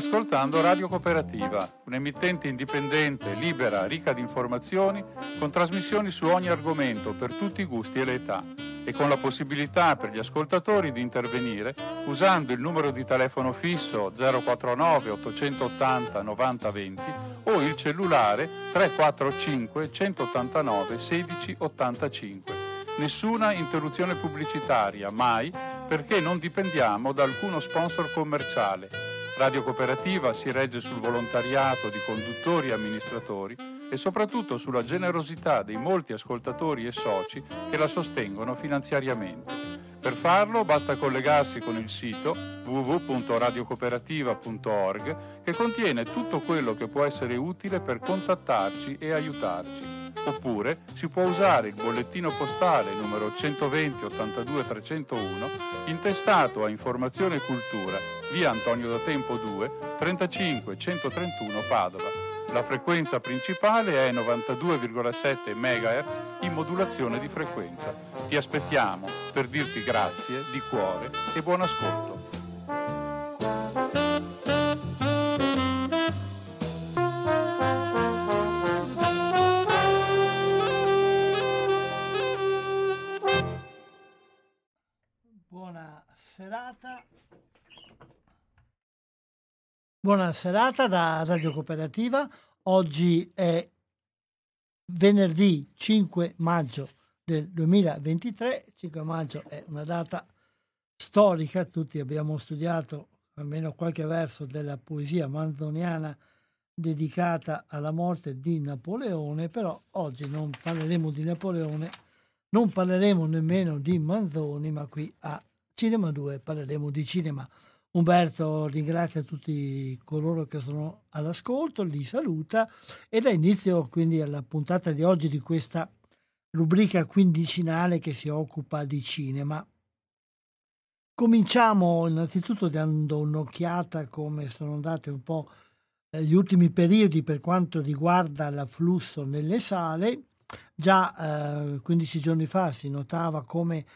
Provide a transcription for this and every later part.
ascoltando Radio Cooperativa, un'emittente indipendente, libera, ricca di informazioni, con trasmissioni su ogni argomento per tutti i gusti e le età, e con la possibilità per gli ascoltatori di intervenire usando il numero di telefono fisso 049 880 90 20 o il cellulare 345 189 16 85. Nessuna interruzione pubblicitaria, mai, perché non dipendiamo da alcuno sponsor commerciale. Radio Cooperativa si regge sul volontariato di conduttori e amministratori e soprattutto sulla generosità dei molti ascoltatori e soci che la sostengono finanziariamente. Per farlo basta collegarsi con il sito www.radiocooperativa.org, che contiene tutto quello che può essere utile per contattarci e aiutarci. Oppure si può usare il bollettino postale numero 120 82 301 intestato a Informazione e Cultura, via Antonio da Tempo 2, 35 131 Padova. La frequenza principale è 92,7 MHz in modulazione di frequenza. Ti aspettiamo per dirti grazie di cuore e buon ascolto. Buona serata da Radio Cooperativa. Oggi è venerdì 5 maggio del 2023. 5 maggio è una data storica, tutti abbiamo studiato almeno qualche verso della poesia manzoniana dedicata alla morte di Napoleone, però oggi non parleremo di Napoleone, non parleremo nemmeno di Manzoni, ma qui a Cinema 2 parleremo di cinema. Umberto ringrazia tutti coloro che sono all'ascolto, li saluta e dà inizio quindi alla puntata di oggi di questa rubrica quindicinale che si occupa di cinema. Cominciamo innanzitutto dando un'occhiata come sono andati un po' gli ultimi periodi per quanto riguarda l'afflusso nelle sale. Già 15 giorni fa si notava come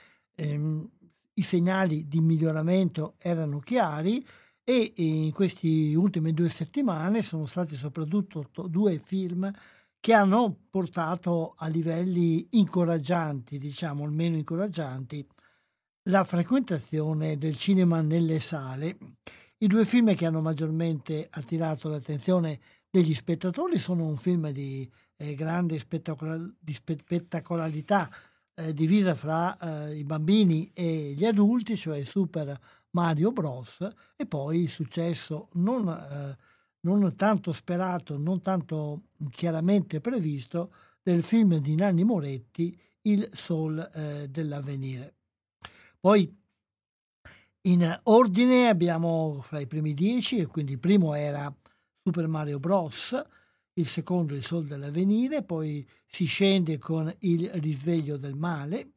i segnali di miglioramento erano chiari e in queste ultime 2 settimane sono stati soprattutto 2 film che hanno portato a livelli incoraggianti, diciamo almeno incoraggianti, la frequentazione del cinema nelle sale. I 2 film che hanno maggiormente attirato l'attenzione degli spettatori sono un film di grande spettacolarità, divisa fra i bambini e gli adulti, cioè Super Mario Bros, e poi il successo non tanto sperato, non tanto chiaramente previsto, del film di Nanni Moretti, Il Sol dell'Avvenire. Poi in ordine abbiamo fra i primi 10, e quindi il primo era Super Mario Bros, il secondo Il Sol dell'Avvenire, poi si scende con Il Risveglio del Male,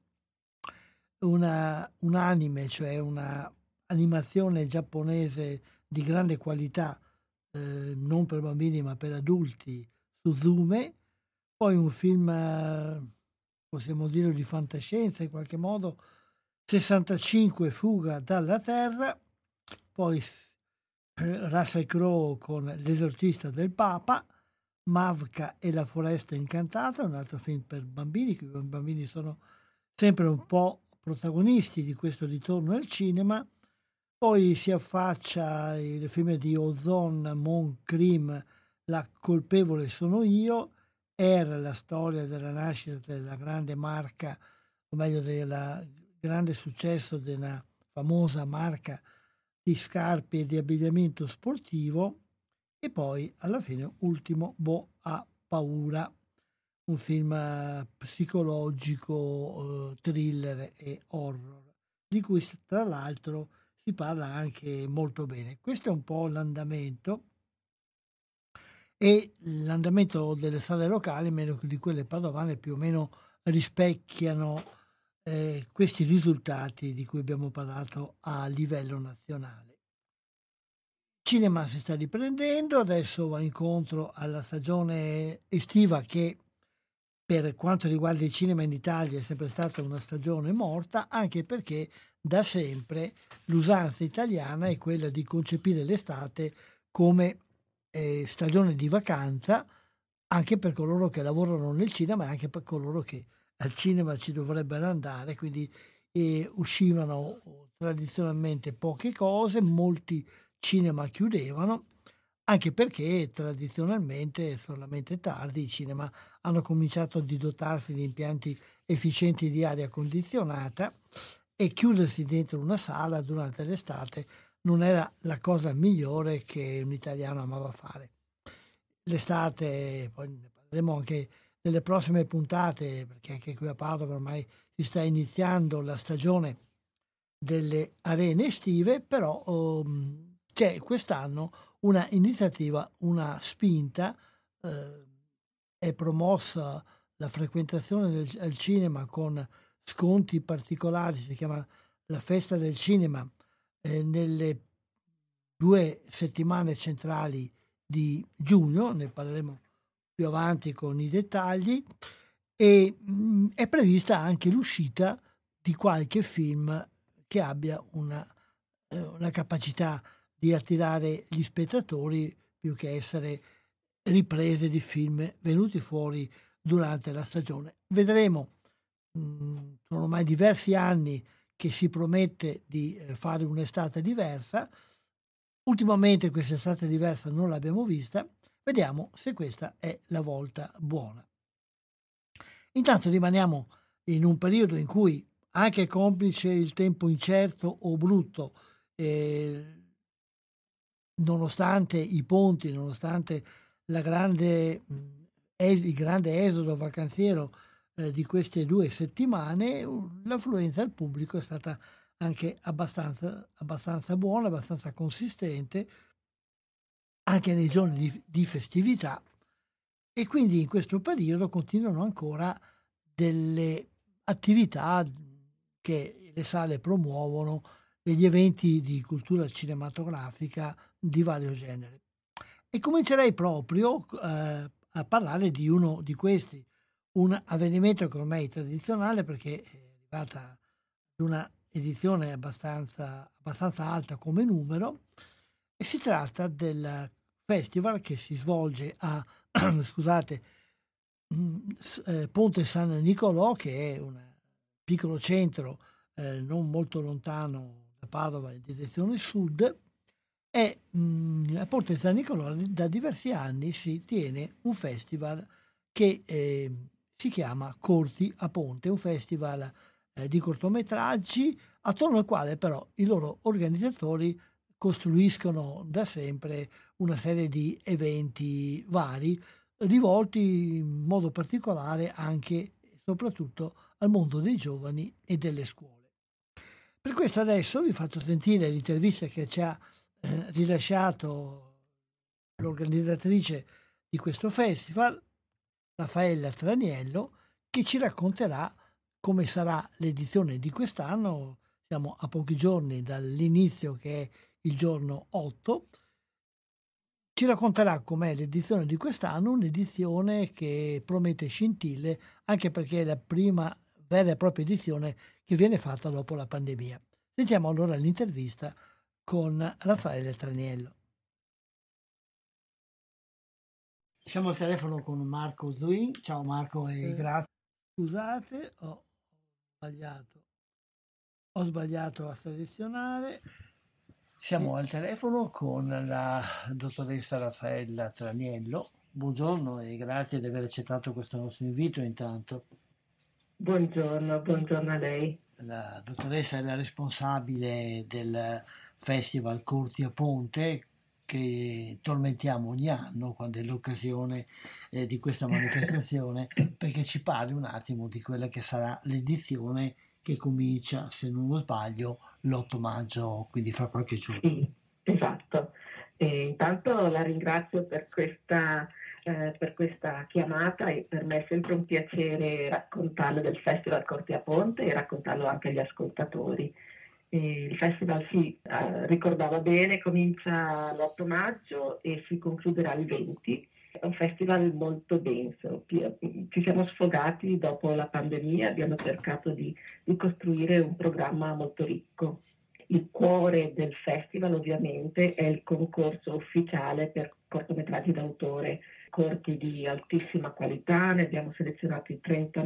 un anime, cioè una animazione giapponese di grande qualità, non per bambini ma per adulti, Suzume, poi un film, possiamo dire, di fantascienza in qualche modo, 65 Fuga dalla Terra, poi Russell Crowe con L'esorcista del Papa, Mavka e la foresta incantata, un altro film per bambini, i bambini sono sempre un po' protagonisti di questo ritorno al cinema. Poi si affaccia il film di Ozon Moncrim, La colpevole sono io, era la storia della nascita della grande marca, o meglio del grande successo della famosa marca di scarpe e di abbigliamento sportivo. E poi alla fine ultimo Bo ha paura, un film psicologico, thriller e horror, di cui tra l'altro si parla anche molto bene. Questo è un po' l'andamento, e l'andamento delle sale locali, meno di quelle padovane, più o meno rispecchiano questi risultati di cui abbiamo parlato a livello nazionale. Il cinema si sta riprendendo, adesso va incontro alla stagione estiva che per quanto riguarda il cinema in Italia è sempre stata una stagione morta, anche perché da sempre l'usanza italiana è quella di concepire l'estate come stagione di vacanza anche per coloro che lavorano nel cinema e anche per coloro che al cinema ci dovrebbero andare, quindi uscivano tradizionalmente poche cose, molti cinema chiudevano, anche perché tradizionalmente, solamente tardi, i cinema hanno cominciato a dotarsi di impianti efficienti di aria condizionata e chiudersi dentro una sala durante l'estate non era la cosa migliore che un italiano amava fare. L'estate, poi ne parleremo anche nelle prossime puntate, perché anche qui a Padova ormai si sta iniziando la stagione delle arene estive, però c'è quest'anno una iniziativa, una spinta, è promossa la frequentazione al cinema con sconti particolari, si chiama la Festa del Cinema, nelle 2 settimane centrali di giugno, ne parleremo più avanti con i dettagli, e è prevista anche l'uscita di qualche film che abbia una capacità di attirare gli spettatori più che essere riprese di film venuti fuori durante la stagione. Vedremo, sono ormai diversi anni che si promette di fare un'estate diversa. Ultimamente questa estate diversa non l'abbiamo vista, vediamo se questa è la volta buona. Intanto rimaniamo in un periodo in cui, anche complice il tempo incerto o brutto, nonostante i ponti, nonostante la grande, il grande esodo vacanziero di queste 2 settimane, l'affluenza al pubblico è stata anche abbastanza buona, abbastanza consistente, anche nei giorni di festività, e quindi in questo periodo continuano ancora delle attività che le sale promuovono, degli eventi di cultura cinematografica di vario genere. E comincerei proprio a parlare di uno di questi, un avvenimento che ormai è tradizionale perché è arrivata ad una edizione abbastanza alta come numero, e si tratta del festival che si svolge a scusate, Ponte San Nicolò, che è un piccolo centro non molto lontano da Padova in direzione sud, e a Ponte San Nicolò da diversi anni si tiene un festival che si chiama Corti a Ponte, un festival di cortometraggi attorno al quale però i loro organizzatori costruiscono da sempre una serie di eventi vari, rivolti in modo particolare anche e soprattutto al mondo dei giovani e delle scuole. Per questo adesso vi faccio sentire l'intervista che ci ha rilasciato l'organizzatrice di questo festival, Raffaella Traniello, che ci racconterà come sarà l'edizione di quest'anno. Siamo a pochi giorni dall'inizio, che è il giorno 8. Ci racconterà com'è l'edizione di quest'anno, un'edizione che promette scintille, anche perché è la prima vera e propria edizione che viene fatta dopo la pandemia. Sentiamo allora l'intervista con Raffaele Traniello. Siamo al telefono con Marco Zuin. Ciao Marco e grazie. Scusate, ho sbagliato a selezionare. Siamo al telefono con la dottoressa Raffaella Traniello. Buongiorno e grazie di aver accettato questo nostro invito intanto. Buongiorno a lei. La dottoressa è la responsabile del Festival Corti a Ponte, che tormentiamo ogni anno quando è l'occasione di questa manifestazione, perché ci parli un attimo di quella che sarà l'edizione che comincia, se non lo sbaglio, l'8 maggio, quindi fra qualche giorno. Sì, esatto. Intanto la ringrazio per questa chiamata, e per me è sempre un piacere raccontarle del Festival Corti a Ponte e raccontarlo anche agli ascoltatori. Il festival ricordava bene, comincia l'8 maggio e si concluderà il 20. È un festival molto denso, ci siamo sfogati dopo la pandemia, abbiamo cercato di costruire un programma molto ricco. Il cuore del festival ovviamente è il concorso ufficiale per cortometraggi d'autore, corti di altissima qualità, ne abbiamo selezionati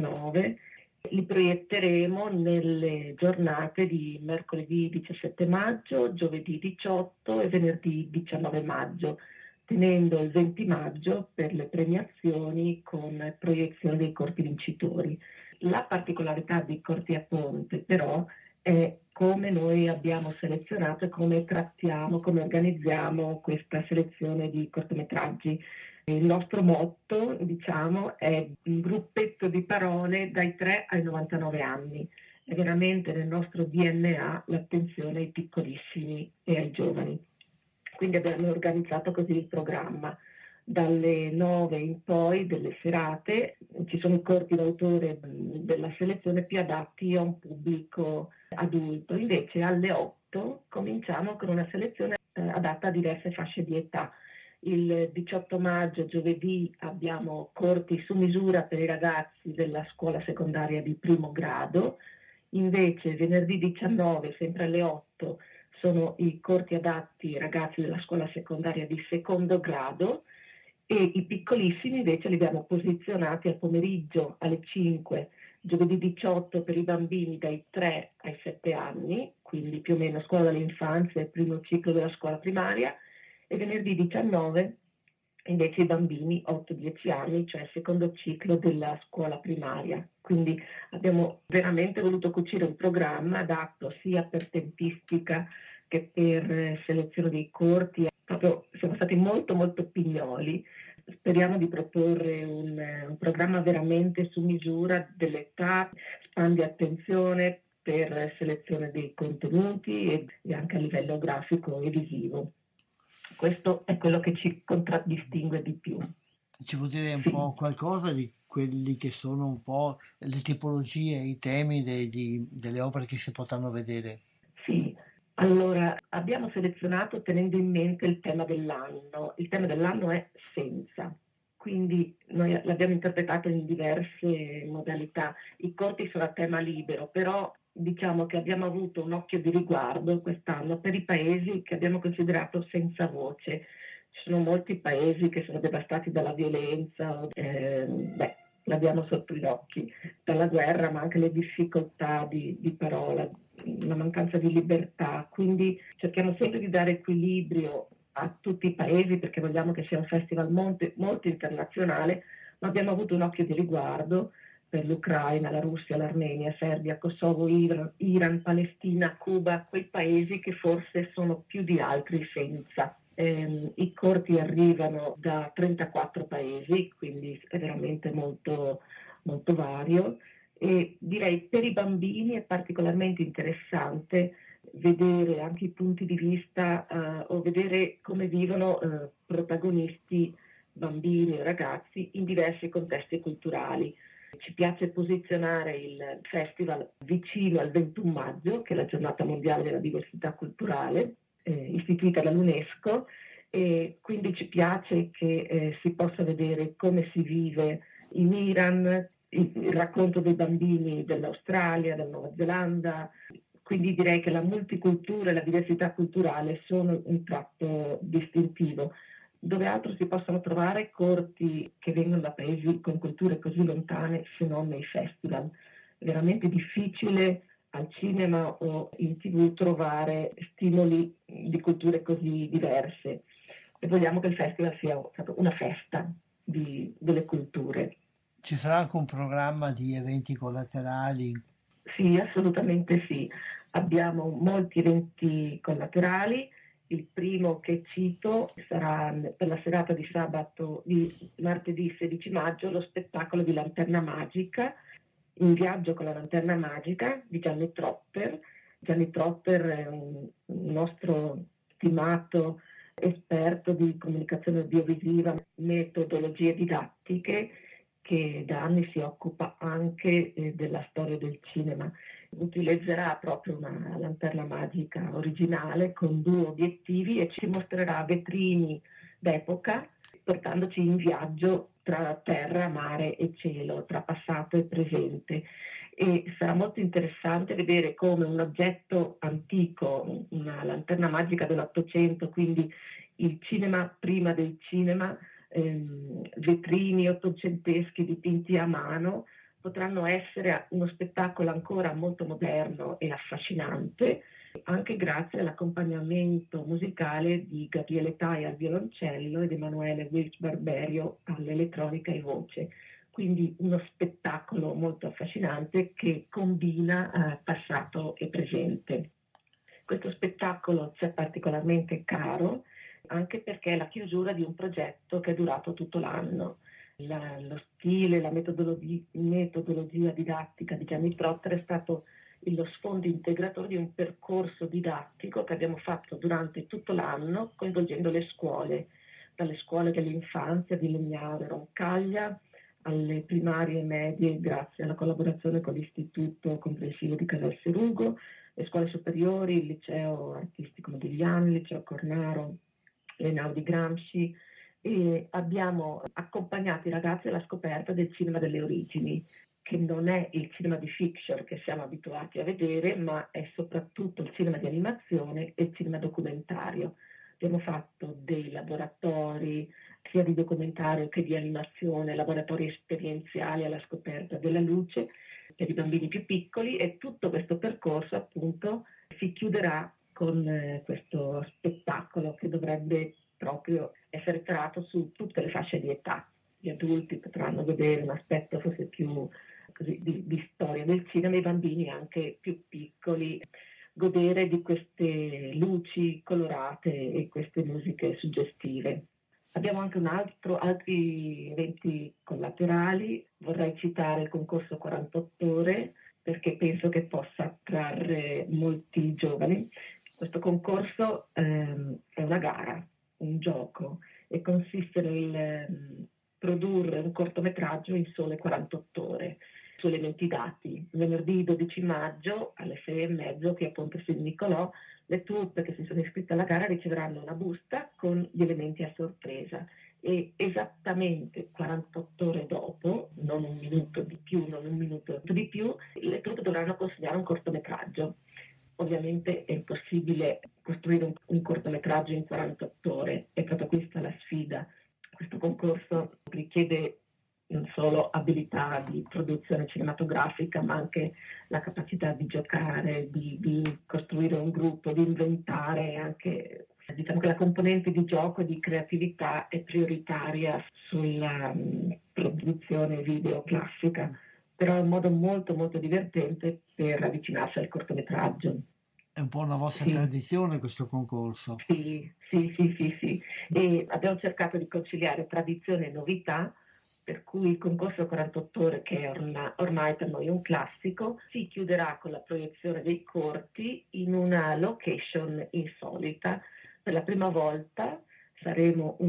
39. Li proietteremo nelle giornate di mercoledì 17 maggio, giovedì 18 e venerdì 19 maggio, tenendo il 20 maggio per le premiazioni con proiezione dei corti vincitori. La particolarità di Corti a Ponte però è come noi abbiamo selezionato e come trattiamo, come organizziamo questa selezione di cortometraggi. Il nostro motto, diciamo, è un gruppetto di parole dai 3 ai 99 anni. È veramente nel nostro DNA l'attenzione ai piccolissimi e ai giovani. Quindi abbiamo organizzato così il programma. Dalle 9 in poi delle serate ci sono i corti d'autore della selezione più adatti a un pubblico adulto. Invece alle 8 cominciamo con una selezione adatta a diverse fasce di età. Il 18 maggio, giovedì, abbiamo corti su misura per i ragazzi della scuola secondaria di primo grado. Invece venerdì 19, sempre alle 8, sono i corti adatti ai ragazzi della scuola secondaria di secondo grado, e i piccolissimi invece li abbiamo posizionati al pomeriggio alle 5, giovedì 18 per i bambini dai 3 ai 7 anni, quindi più o meno scuola dell'infanzia, il primo ciclo della scuola primaria, e venerdì 19 invece i bambini 8-10 anni, cioè il secondo ciclo della scuola primaria. Quindi abbiamo veramente voluto cucire un programma adatto sia per tempistica che per selezione dei corti. Proprio siamo stati molto molto pignoli. Speriamo di proporre un programma veramente su misura dell'età, span di attenzione per selezione dei contenuti e anche a livello grafico e visivo. Questo è quello che ci contraddistingue di più. Ci può dire un po' qualcosa di quelli che sono un po' le tipologie, i temi delle opere che si potranno vedere? Sì, allora abbiamo selezionato tenendo in mente il tema dell'anno. Il tema dell'anno è senza, quindi noi l'abbiamo interpretato in diverse modalità. I corti sono a tema libero, però diciamo che abbiamo avuto un occhio di riguardo quest'anno per i paesi che abbiamo considerato senza voce. Ci sono molti paesi che sono devastati dalla violenza, l'abbiamo sotto gli occhi, dalla guerra, ma anche le difficoltà di parola, la mancanza di libertà. Quindi cerchiamo sempre di dare equilibrio a tutti i paesi perché vogliamo che sia un festival molto internazionale, ma abbiamo avuto un occhio di riguardo per l'Ucraina, la Russia, l'Armenia, Serbia, Kosovo, Iran, Palestina, Cuba, quei paesi che forse sono più di altri senza. I corti arrivano da 34 paesi, quindi è veramente molto, molto vario, e direi per i bambini è particolarmente interessante vedere anche i punti di vista o vedere come vivono protagonisti bambini o ragazzi in diversi contesti culturali. Ci piace posizionare il festival vicino al 21 maggio, che è la giornata mondiale della diversità culturale, istituita dall'UNESCO, e quindi ci piace che si possa vedere come si vive in Iran, il racconto dei bambini dell'Australia, della Nuova Zelanda. Quindi direi che la multicultura e la diversità culturale sono un tratto distintivo. Dove altro si possono trovare corti che vengono da paesi con culture così lontane se non nei festival. È veramente difficile al cinema o in TV trovare stimoli di culture così diverse e vogliamo che il festival sia una festa delle culture. Ci sarà anche un programma di eventi collaterali? Sì, assolutamente sì. Abbiamo molti eventi collaterali. Il primo che cito sarà per la serata di di martedì 16 maggio, lo spettacolo di Lanterna Magica, In viaggio con la Lanterna Magica di Gianni Tropper. Gianni Tropper è un nostro stimato esperto di comunicazione audiovisiva, metodologie didattiche, che da anni si occupa anche della storia del cinema. Utilizzerà proprio una lanterna magica originale con 2 obiettivi e ci mostrerà vetrini d'epoca, portandoci in viaggio tra terra, mare e cielo, tra passato e presente. e sarà molto interessante vedere come un oggetto antico, una lanterna magica dell'Ottocento, quindi il cinema prima del cinema, vetrini ottocenteschi dipinti a mano, potranno essere uno spettacolo ancora molto moderno e affascinante, anche grazie all'accompagnamento musicale di Gabriele Tai al violoncello ed Emanuele Wilch Barberio all'elettronica e voce. Quindi uno spettacolo molto affascinante che combina passato e presente. Questo spettacolo ci è particolarmente caro anche perché è la chiusura di un progetto che è durato tutto l'anno. Lo stile, la metodologia didattica di Gianni Trotter è stato lo sfondo integratore di un percorso didattico che abbiamo fatto durante tutto l'anno coinvolgendo le scuole, dalle scuole dell'infanzia di Legnaro e Roncaglia alle primarie e medie grazie alla collaborazione con l'Istituto Comprensivo di Casal Serugo, le scuole superiori, il Liceo Artistico Modigliani, il Liceo Cornaro, l'Einaudi Gramsci, e abbiamo accompagnato i ragazzi alla scoperta del cinema delle origini, che non è il cinema di fiction che siamo abituati a vedere, ma è soprattutto il cinema di animazione e il cinema documentario. Abbiamo fatto dei laboratori sia di documentario che di animazione, laboratori esperienziali alla scoperta della luce per i bambini più piccoli, e tutto questo percorso appunto si chiuderà con questo spettacolo che dovrebbe proprio essere tratto su tutte le fasce di età. Gli adulti potranno vedere un aspetto forse più così, di storia del cinema, i bambini anche più piccoli godere di queste luci colorate e queste musiche suggestive. Abbiamo anche altri eventi collaterali. Vorrei citare il concorso 48 ore perché penso che possa attrarre molti giovani. Questo concorso è una gara, un gioco, e consiste nel produrre un cortometraggio in sole 48 ore su elementi dati. Venerdì 12 maggio alle 6:30 qui a Ponte San Nicolò le troupe che si sono iscritte alla gara riceveranno una busta con gli elementi a sorpresa, e esattamente 48 ore dopo, non un minuto di più, non un minuto di più, le troupe dovranno consegnare un cortometraggio. Ovviamente è impossibile costruire un cortometraggio in 48 ore, è proprio questa la sfida. Questo concorso richiede non solo abilità di produzione cinematografica, ma anche la capacità di giocare, di costruire un gruppo, di inventare. Anche, diciamo che la componente di gioco e di creatività è prioritaria sulla produzione video classica, però è un modo molto molto divertente per avvicinarsi al cortometraggio. È un po' una vostra tradizione questo concorso. Sì. E abbiamo cercato di conciliare tradizione e novità, per cui il concorso 48 ore, che è ormai per noi un classico, si chiuderà con la proiezione dei corti in una location insolita. Per la prima volta faremo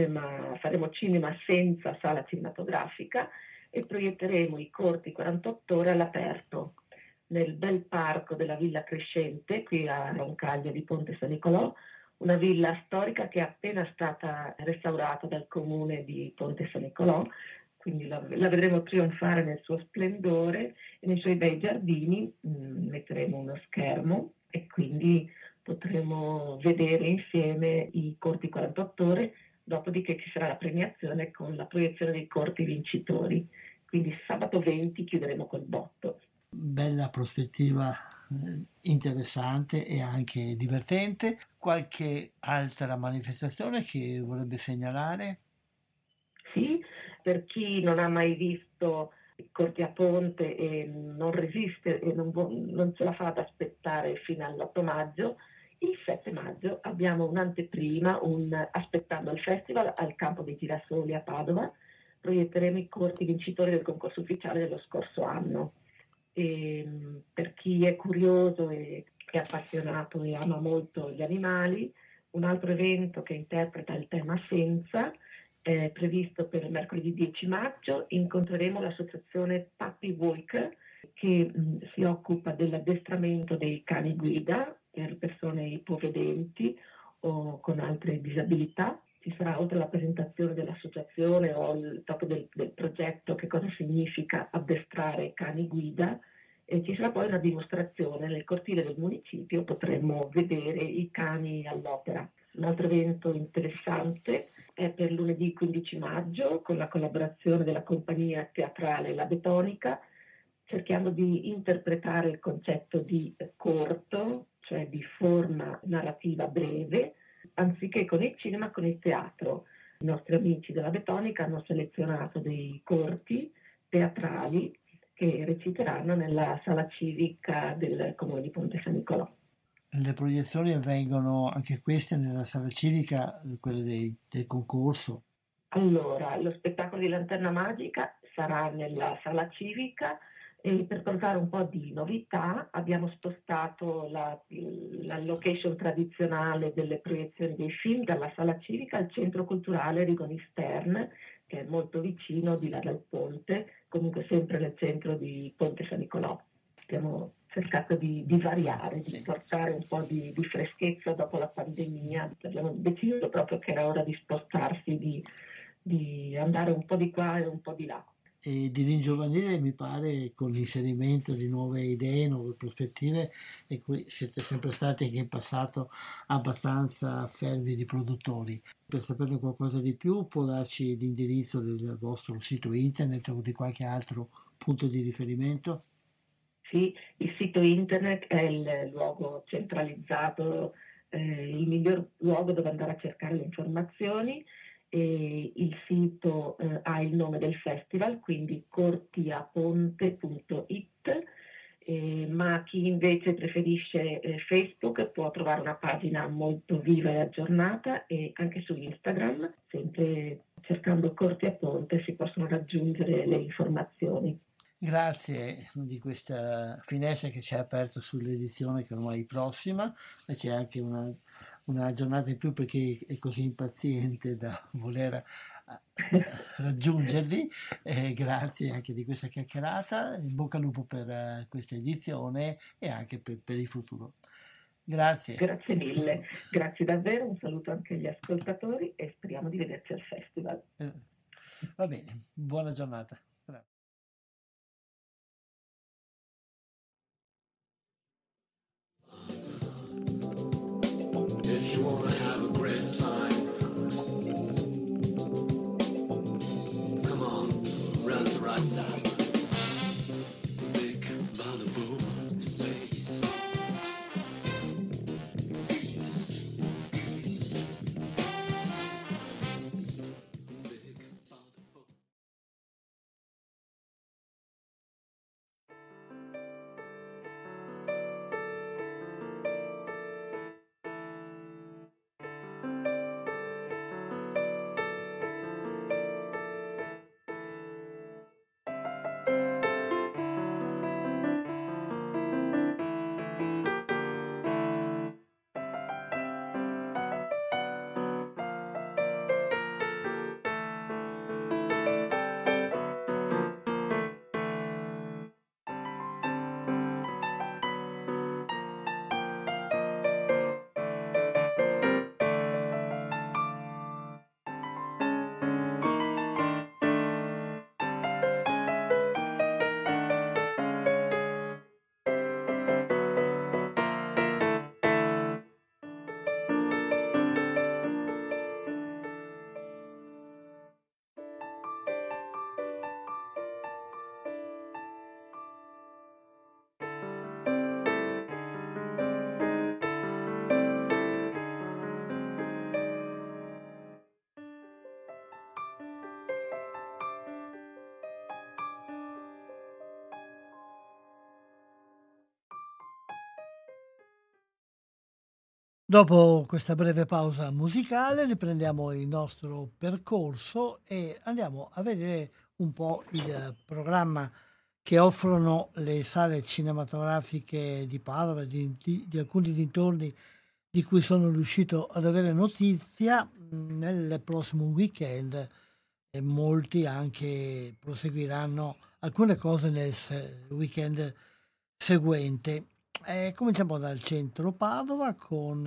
cinema senza sala cinematografica e proietteremo i corti 48 ore all'aperto nel bel parco della Villa Crescente, qui a Roncaglia di Ponte San Nicolò, una villa storica che è appena stata restaurata dal comune di Ponte San Nicolò, quindi la vedremo trionfare nel suo splendore e nei suoi bei giardini. Metteremo uno schermo e quindi potremo vedere insieme i corti 48 ore, dopodiché ci sarà la premiazione con la proiezione dei corti vincitori. Quindi sabato 20 chiuderemo col botto. Bella prospettiva, interessante e anche divertente. Qualche altra manifestazione che vorrebbe segnalare? Sì, per chi non ha mai visto i corti a ponte e non resiste e non ce la fa ad aspettare fino all'8 maggio, il 7 maggio abbiamo un'anteprima, aspettando il festival al Campo dei Girasoli a Padova. Proietteremo i corti vincitori del concorso ufficiale dello scorso anno. E per chi è curioso e è appassionato e ama molto gli animali, un altro evento che interpreta il tema senza è previsto per il mercoledì 10 maggio. Incontreremo l'associazione Puppy Walker che si occupa dell'addestramento dei cani guida per persone ipovedenti o con altre disabilità. Ci sarà, oltre alla presentazione dell'associazione o proprio del progetto, che cosa significa addestrare cani guida, E ci sarà poi una dimostrazione nel cortile del municipio, potremmo vedere i cani all'opera. Un altro evento interessante è per lunedì 15 maggio con la collaborazione della compagnia teatrale La Betonica. Cerchiamo di interpretare il concetto di corto, cioè di forma narrativa breve, anziché con il cinema, con il teatro. I nostri amici della Betonica hanno selezionato dei corti teatrali che reciteranno nella sala civica del comune di Ponte San Nicolò. Le proiezioni avvengono anche queste nella sala civica, quelle del concorso. Allora, lo spettacolo di Lanterna Magica sarà nella sala civica e per portare un po' di novità abbiamo spostato la location tradizionale delle proiezioni dei film dalla sala civica al centro culturale Rigoni Stern, che è molto vicino di là dal ponte, comunque sempre nel centro di Ponte San Nicolò. Abbiamo cercato di variare, di portare un po' di freschezza dopo la pandemia. Abbiamo deciso proprio che era ora di spostarsi, di andare un po' di qua e un po' di là. E di ringiovanire, mi pare, con l'inserimento di nuove idee, nuove prospettive, e qui siete sempre stati anche in passato abbastanza fervidi produttori. Per saperne qualcosa di più può darci l'indirizzo del vostro sito internet o di qualche altro punto di riferimento? Sì, il sito internet è il luogo centralizzato, il miglior luogo dove andare a cercare le informazioni. E il sito ha il nome del festival, quindi cortiaponte.it, ma chi invece preferisce Facebook può trovare una pagina molto viva e aggiornata, e anche su Instagram, sempre cercando Corti a Ponte, si possono raggiungere le informazioni. Grazie di questa finestra che ci ha aperto sull'edizione che ormai è prossima, e c'è anche una giornata in più perché è così impaziente da voler raggiungervi. Grazie anche di questa chiacchierata, in bocca al lupo per questa edizione e anche per il futuro. Grazie. Grazie mille, grazie davvero, un saluto anche agli ascoltatori e speriamo di vederci al festival. Va bene, buona giornata. Grazie. If you wanna have a great time, come on, run the right side. Big bada boom says big bada boom. Dopo questa breve pausa musicale riprendiamo il nostro percorso e andiamo a vedere un po' il programma che offrono le sale cinematografiche di Padova e di alcuni dintorni di cui sono riuscito ad avere notizia nel prossimo weekend, e molti anche proseguiranno alcune cose nel weekend seguente. Cominciamo dal centro Padova con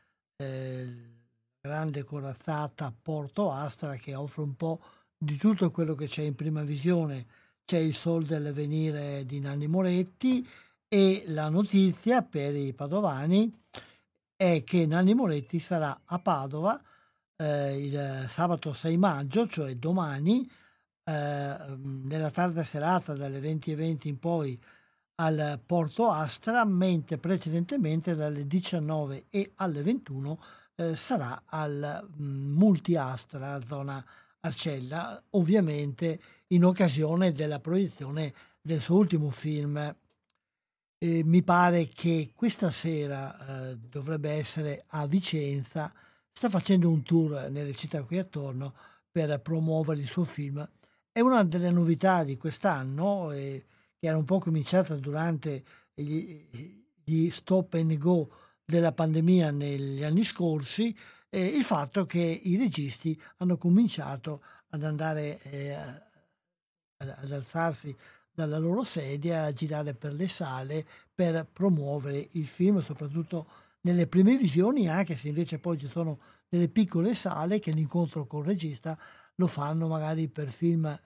grande corazzata Porto Astra che offre un po' di tutto quello che c'è in prima visione. c'è Il Sol dell'Avvenire di Nanni Moretti, e la notizia per i padovani è che Nanni Moretti sarà a Padova il sabato 6 maggio, cioè domani, nella tarda serata dalle 20:20 in poi al Porto Astra, mentre precedentemente dalle 19 e alle 21 sarà al Multi Astra, zona Arcella, ovviamente in occasione della proiezione del suo ultimo film. Mi pare che questa sera dovrebbe essere a Vicenza, sta facendo un tour nelle città qui attorno per promuovere il suo film. È una delle novità di quest'anno, che era un po' cominciata durante gli stop and go della pandemia negli anni scorsi, il fatto che i registi hanno cominciato ad andare ad alzarsi dalla loro sedia, a girare per le sale per promuovere il film, soprattutto nelle prime visioni, anche se invece poi ci sono delle piccole sale che l'incontro col regista lo fanno magari per film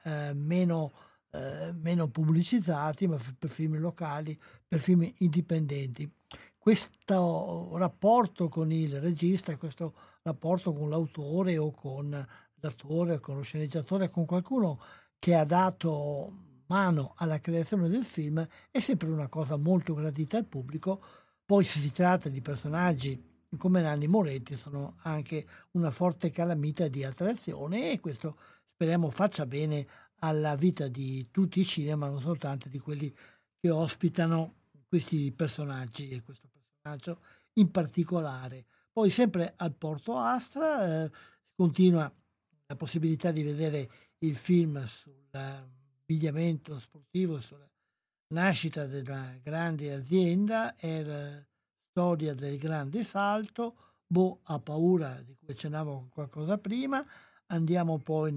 meno pubblicizzati, ma per film locali, per film indipendenti. Questo rapporto con il regista, questo rapporto con l'autore o con l'attore, con lo sceneggiatore, con qualcuno che ha dato mano alla creazione del film, è sempre una cosa molto gradita al pubblico. Poi se si tratta di personaggi come Nanni Moretti sono anche una forte calamita di attrazione, e questo speriamo faccia bene alla vita di tutti i cinema, non soltanto di quelli che ospitano questi personaggi e questo personaggio in particolare. Poi sempre al Porto Astra continua la possibilità di vedere il film sull'abbigliamento sportivo, sulla nascita di una grande azienda, è la storia del grande salto. Boh ha paura, di cui accennavo qualcosa prima. Andiamo poi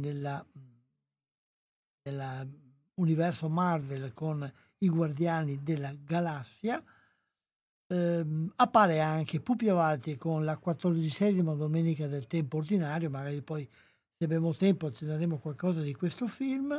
nell'universo Marvel con i Guardiani della Galassia. Appare anche Pupi Avati con la 14ª domenica del tempo ordinario, magari poi se abbiamo tempo ci daremo qualcosa di questo film.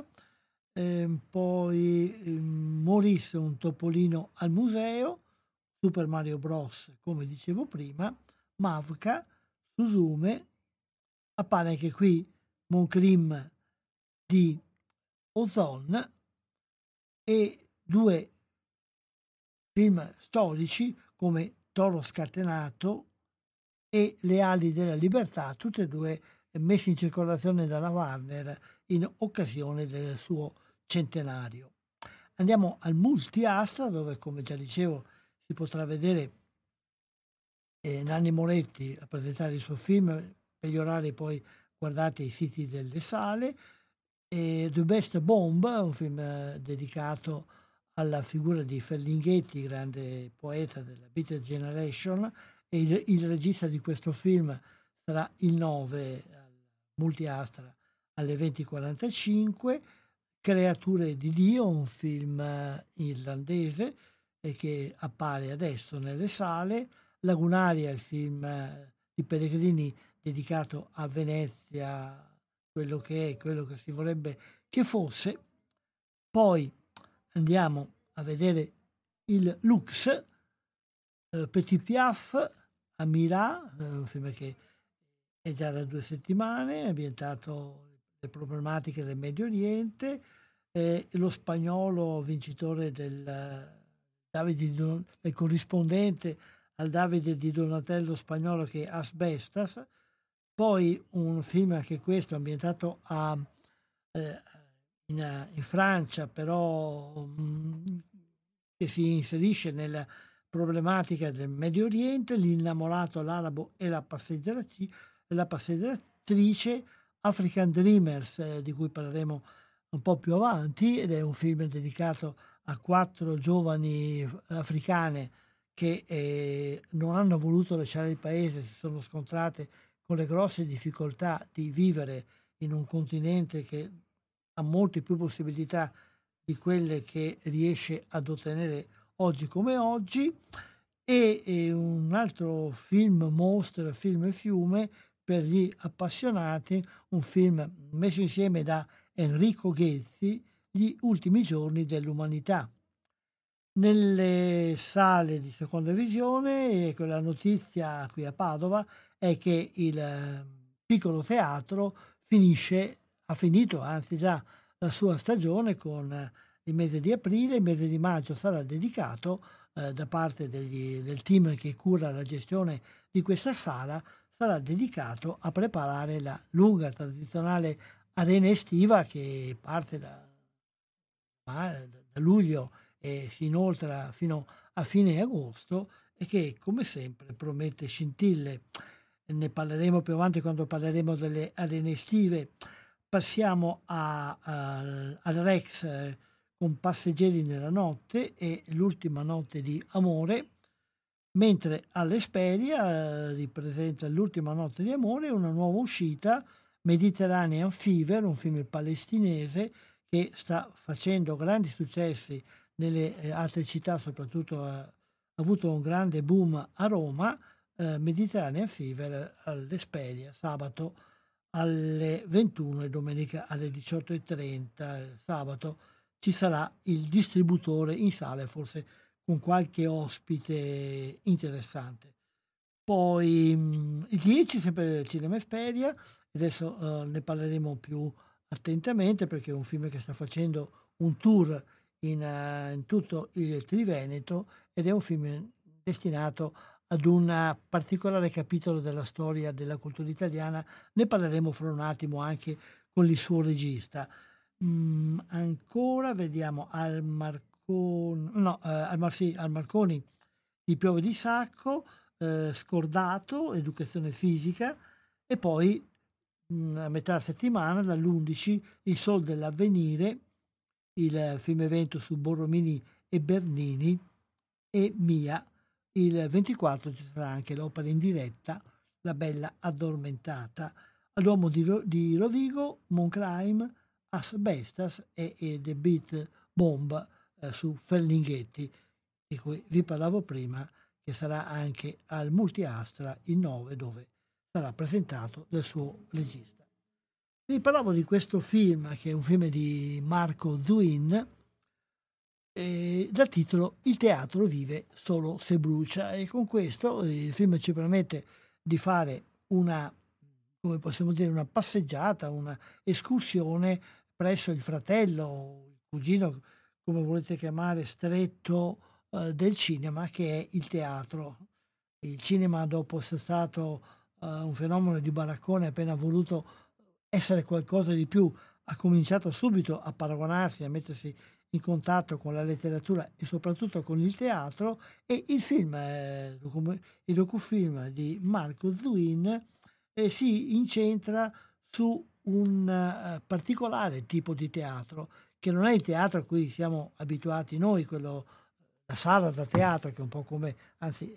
Poi Maurice, un topolino al museo, Super Mario Bros, come dicevo prima, Mavka, Suzume, appare anche qui Moncrim di Ozon, e due film storici come Toro Scatenato e Le ali della libertà, tutte e due messi in circolazione dalla Warner in occasione del suo centenario. Andiamo al Multi Astra, dove, come già dicevo, si potrà vedere Nanni Moretti a presentare il suo film. Per gli orari poi guardate i siti delle sale. The Best Bomb, un film dedicato alla figura di Ferlinghetti, grande poeta della Beat Generation, e il regista di questo film sarà il 9 al Multi Astra alle 20:45. Creature di Dio, un film irlandese che appare adesso nelle sale. Lagunaria, il film di Pellegrini dedicato a Venezia, quello che è, quello che si vorrebbe che fosse. Poi andiamo a vedere il Lux, Petit Piaf a Mira, un film che è già da 2 settimane, è ambientato le problematiche del Medio Oriente. Lo spagnolo vincitore del corrispondente al Davide di Donatello spagnolo, che è Asbestas. Poi un film anche questo ambientato in Francia, però che si inserisce nella problematica del Medio Oriente, L'innamorato, l'arabo e la passeggiatrice, African Dreamers, di cui parleremo un po' più avanti, ed è un film dedicato a 4 giovani africane che non hanno voluto lasciare il paese, si sono scontrate con le grosse difficoltà di vivere in un continente che ha molte più possibilità di quelle che riesce ad ottenere oggi come oggi. E un altro film mostra, film fiume per gli appassionati, un film messo insieme da Enrico Ghezzi, gli ultimi giorni dell'umanità. Nelle sale di seconda visione, la notizia qui a Padova è che il piccolo teatro ha finito, anzi già la sua stagione con il mese di aprile. Il mese di maggio sarà dedicato da parte del team che cura la gestione di questa sala, sarà dedicato a preparare la lunga tradizionale arena estiva che parte da luglio e si inoltra fino a fine agosto e che, come sempre, promette scintille. Ne parleremo più avanti quando parleremo delle arene estive. Passiamo al Rex con Passeggeri nella notte e L'ultima notte di amore, mentre all'Esperia ripresenta L'ultima notte di amore, una nuova uscita, Mediterranean Fever, un film palestinese che sta facendo grandi successi nelle altre città, soprattutto ha avuto un grande boom a Roma. Mediterranean Fever all'Esperia, sabato alle 21 e domenica alle 18:30. Sabato ci sarà il distributore in sala, forse con qualche ospite interessante. Poi il 10, sempre del Cinema Esperia, adesso ne parleremo più attentamente perché è un film che sta facendo un tour in tutto il Triveneto ed è un film destinato ad un particolare capitolo della storia della cultura italiana. Ne parleremo fra un attimo anche con il suo regista. Ancora vediamo al Marconi di Piove di Sacco, Scordato, Educazione fisica, e poi a metà settimana, dall'11, Il Sol dell'Avvenire, il film evento su Borromini e Bernini, e Mia. Il 24 ci sarà anche l'opera in diretta La Bella Addormentata. All'Uomo di Rovigo, Moncrime, Asbestas e The Beat Bomb su Ferlinghetti, di cui vi parlavo prima, che sarà anche al Multiastra il 9, dove sarà presentato dal suo regista. Vi parlavo di questo film, che è un film di Marco Zuin, dal titolo Il teatro vive solo se brucia, e con questo il film ci permette di fare una, come possiamo dire, una passeggiata, una escursione presso il fratello, il cugino, come volete chiamare, stretto del cinema, che è il teatro. Il cinema, dopo essere stato un fenomeno di baraccone, appena voluto essere qualcosa di più, ha cominciato subito a paragonarsi, a mettersi in contatto con la letteratura e soprattutto con il teatro, e il film, il docufilm di Marco Zuin, si incentra su un particolare tipo di teatro, che non è il teatro a cui siamo abituati noi, la sala da teatro, che è un po' come, anzi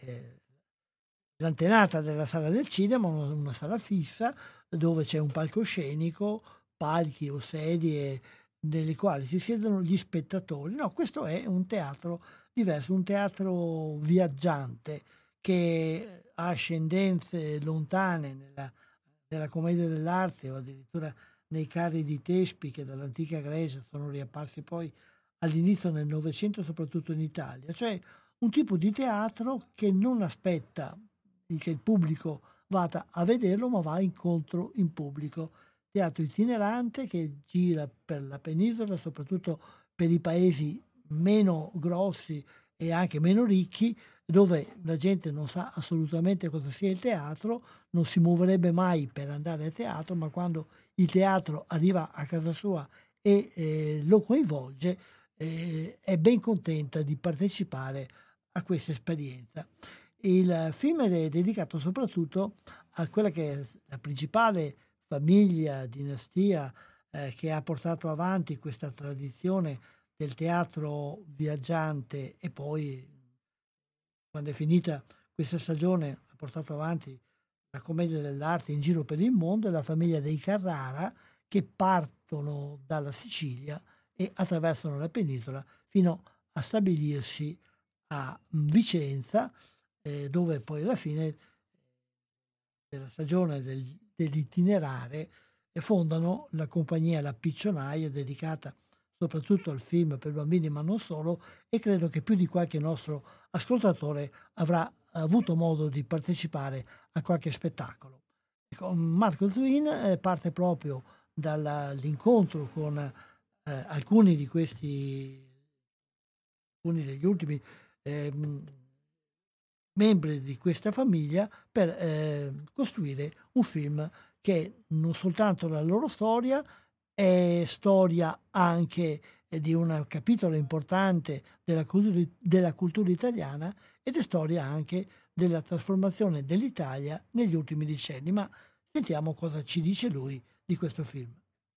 l'antenata della sala del cinema, una sala fissa dove c'è un palcoscenico, palchi o sedie nelle quali si siedono gli spettatori. No, questo è un teatro diverso, un teatro viaggiante che ha ascendenze lontane nella commedia dell'arte o addirittura nei carri di Tespi, che dall'antica Grecia sono riapparsi poi all'inizio del Novecento, soprattutto in Italia. Cioè un tipo di teatro che non aspetta che il pubblico vada a vederlo, ma va incontro in pubblico. Teatro itinerante che gira per la penisola, soprattutto per i paesi meno grossi e anche meno ricchi, dove la gente non sa assolutamente cosa sia il teatro, non si muoverebbe mai per andare a teatro, ma quando il teatro arriva a casa sua e lo coinvolge, è ben contenta di partecipare a questa esperienza. Il film è dedicato soprattutto a quella che è la principale famiglia, dinastia che ha portato avanti questa tradizione del teatro viaggiante, e poi, quando è finita questa stagione, ha portato avanti la commedia dell'arte in giro per il mondo, la famiglia dei Carrara, che partono dalla Sicilia e attraversano la penisola fino a stabilirsi a Vicenza, dove poi alla fine della stagione dell'itinerare fondano la compagnia La Piccionaia, dedicata soprattutto al film per bambini, ma non solo, e credo che più di qualche nostro ascoltatore avrà avuto modo di partecipare a qualche spettacolo. Ecco, Marco Zuin parte proprio dall'incontro con alcuni di questi, alcuni degli ultimi ehm, membri di questa famiglia per costruire un film che non soltanto la loro storia, è storia anche di un capitolo importante della cultura italiana ed è storia anche della trasformazione dell'Italia negli ultimi decenni. Ma sentiamo cosa ci dice lui di questo film.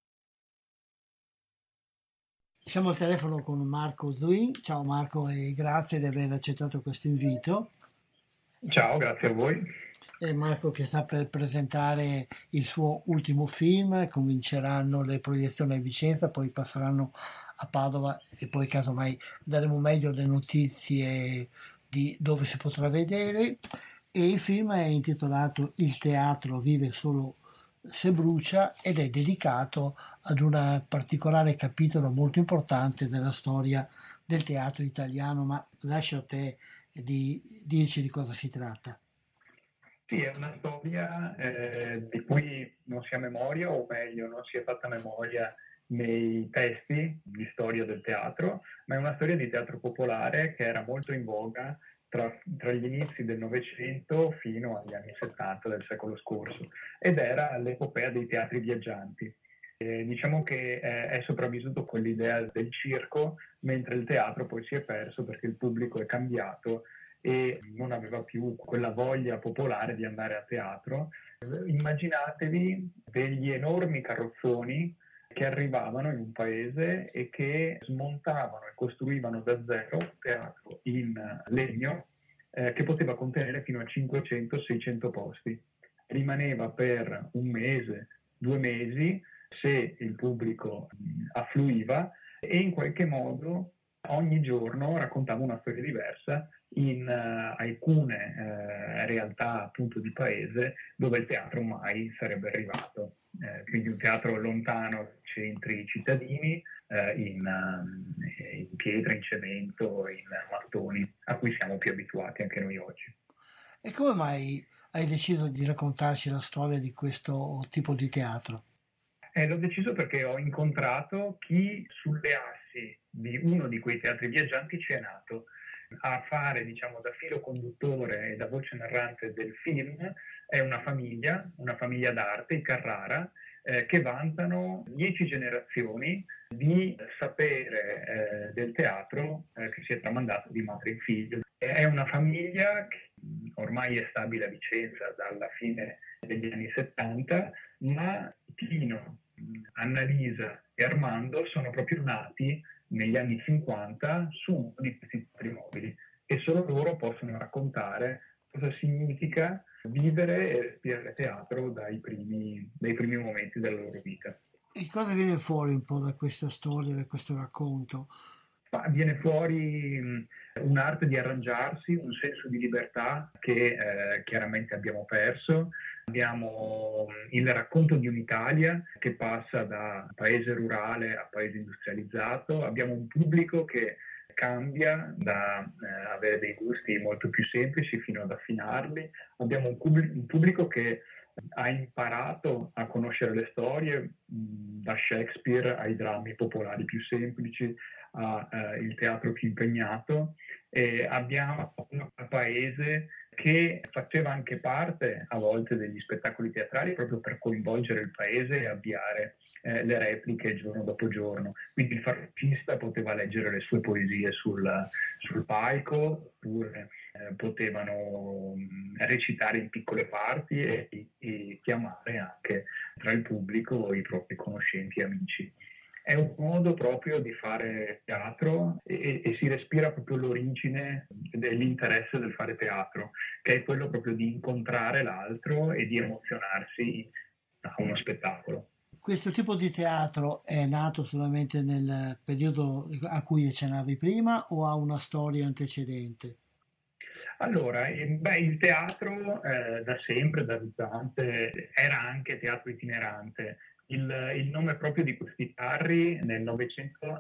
Siamo al telefono con Marco Zuin. Ciao Marco e grazie di aver accettato questo invito. Ciao, grazie a voi. È Marco che sta per presentare il suo ultimo film, cominceranno le proiezioni a Vicenza, poi passeranno a Padova e poi casomai daremo meglio le notizie di dove si potrà vedere. E il film è intitolato Il teatro vive solo se brucia ed è dedicato ad un particolare capitolo molto importante della storia del teatro italiano, ma lascio a te di dirci di cosa si tratta. Sì, è una storia di cui non si ha memoria, o meglio, non si è fatta memoria nei testi di storia del teatro, ma è una storia di teatro popolare che era molto in voga tra gli inizi del Novecento fino agli anni 70 del secolo scorso, ed era l'epopea dei teatri viaggianti. Diciamo che è sopravvissuto con l'idea del circo, mentre il teatro poi si è perso perché il pubblico è cambiato e non aveva più quella voglia popolare di andare a teatro. Immaginatevi degli enormi carrozzoni che arrivavano in un paese e che smontavano e costruivano da zero un teatro in legno che poteva contenere fino a 500-600 posti. Rimaneva per un mese, 2 mesi, se il pubblico affluiva, e in qualche modo ogni giorno raccontava una storia diversa in alcune realtà appunto di paese dove il teatro mai sarebbe arrivato. Quindi un teatro lontano dai centri cittadini, in pietra, in cemento, in mattoni, a cui siamo più abituati anche noi oggi. E come mai hai deciso di raccontarci la storia di questo tipo di teatro? L'ho deciso perché ho incontrato chi sulle assi di uno di quei teatri viaggianti ci è nato. A fare, diciamo, da filo conduttore e da voce narrante del film è una famiglia d'arte, i Carrara, che vantano 10 generazioni di sapere del teatro che si è tramandato di madre in figlio. È una famiglia che ormai è stabile a Vicenza dalla fine degli anni 70, ma Tino, Annalisa e Armando sono proprio nati negli anni 50 su uno di questi patrimoni, e solo loro possono raccontare cosa significa vivere e respirare teatro dai primi momenti della loro vita. E cosa viene fuori un po' da questa storia, da questo racconto? Ma viene fuori un'arte di arrangiarsi, un senso di libertà che chiaramente abbiamo perso. Abbiamo il racconto di un'Italia che passa da paese rurale a paese industrializzato. Abbiamo un pubblico che cambia da avere dei gusti molto più semplici fino ad affinarli. Abbiamo un pubblico che ha imparato a conoscere le storie, da Shakespeare ai drammi popolari più semplici, il teatro più impegnato, e abbiamo un paese che faceva anche parte a volte degli spettacoli teatrali proprio per coinvolgere il paese e avviare le repliche giorno dopo giorno. Quindi il farmacista poteva leggere le sue poesie sul palco, oppure potevano recitare in piccole parti e chiamare anche tra il pubblico i propri conoscenti e amici. È un modo proprio di fare teatro e si respira proprio l'origine dell'interesse del fare teatro, che è quello proprio di incontrare l'altro e di emozionarsi a uno spettacolo. Questo tipo di teatro è nato solamente nel periodo a cui accennavi prima o ha una storia antecedente? Allora, il teatro da sempre, da Ruzzante, era anche teatro itinerante. Il nome proprio di questi carri nel Novecento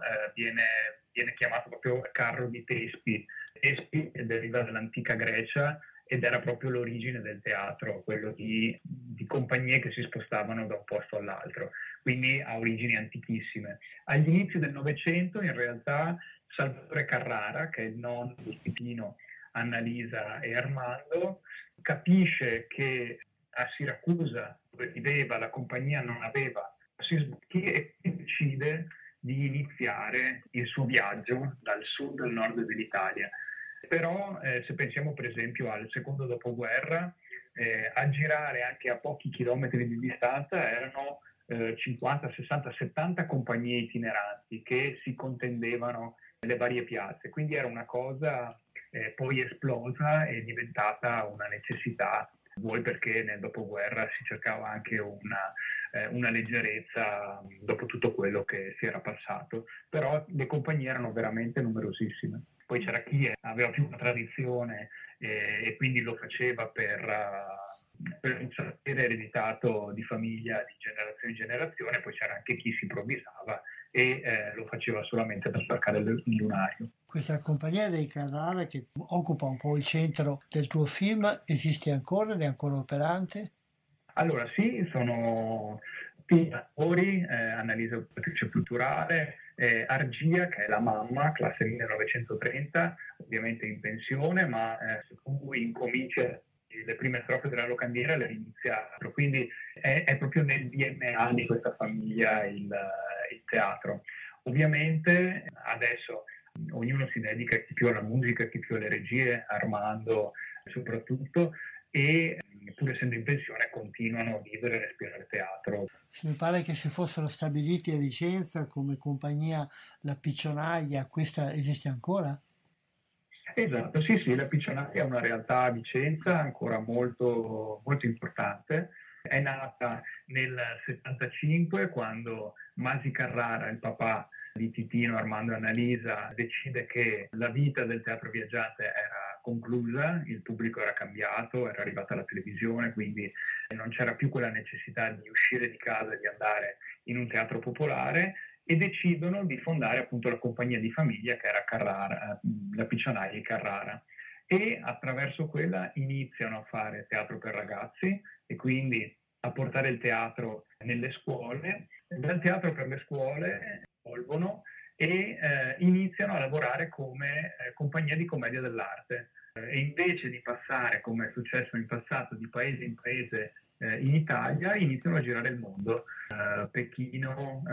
viene chiamato proprio carro di Tespi. Tespi deriva dall'antica Grecia ed era proprio l'origine del teatro, quello di compagnie che si spostavano da un posto all'altro, quindi ha origini antichissime. Agli inizi del Novecento in realtà Salvatore Carrara, che è il nonno di Pipino, Annalisa e Armando, capisce che a Siracusa, dove viveva, la compagnia non aveva sbocchi e decide di iniziare il suo viaggio dal sud al nord dell'Italia. Però se pensiamo per esempio al secondo dopoguerra, a girare anche a pochi chilometri di distanza erano 50, 60, 70 compagnie itineranti che si contendevano nelle varie piazze, quindi era una cosa poi esplosa e diventata una necessità, vuoi perché nel dopoguerra si cercava anche una leggerezza dopo tutto quello che si era passato, però le compagnie erano veramente numerosissime. Poi c'era chi aveva più una tradizione e quindi lo faceva per un sapere ereditato di famiglia di generazione in generazione, poi c'era anche chi si improvvisava e lo faceva solamente per spaccare il lunario. Questa compagnia dei Carrara, che occupa un po' il centro del tuo film, esiste ancora? È ancora operante? Allora sì, sono attori, Annalisa operatrice culturale, Argia che è la mamma, classe 1930, ovviamente in pensione, ma secondo incomincia le prime strofe della Locandiera le inizia, quindi è proprio nel DNA di questa famiglia il teatro. Ovviamente adesso ognuno si dedica chi più alla musica, chi più alle regie, Armando soprattutto, e pur essendo in pensione continuano a vivere e respirare teatro. Mi pare che si fossero stabiliti a Vicenza come compagnia La Piccionaia, questa esiste ancora? Esatto, sì, la Piccionaia è una realtà a Vicenza ancora molto, molto importante. È nata nel 75 quando Masi Carrara, il papà di Titino, Armando e Annalisa, decide che la vita del teatro viaggiante era conclusa, il pubblico era cambiato, era arrivata la televisione, quindi non c'era più quella necessità di uscire di casa e di andare in un teatro popolare, e decidono di fondare appunto la compagnia di famiglia che era Carrara, la Piccionaia Carrara, e attraverso quella iniziano a fare teatro per ragazzi e quindi a portare il teatro nelle scuole. Dal teatro per le scuole evolvono e iniziano a lavorare come compagnia di commedia dell'arte, e invece di passare, come è successo in passato, di paese in paese in Italia, iniziano a girare il mondo, Pechino,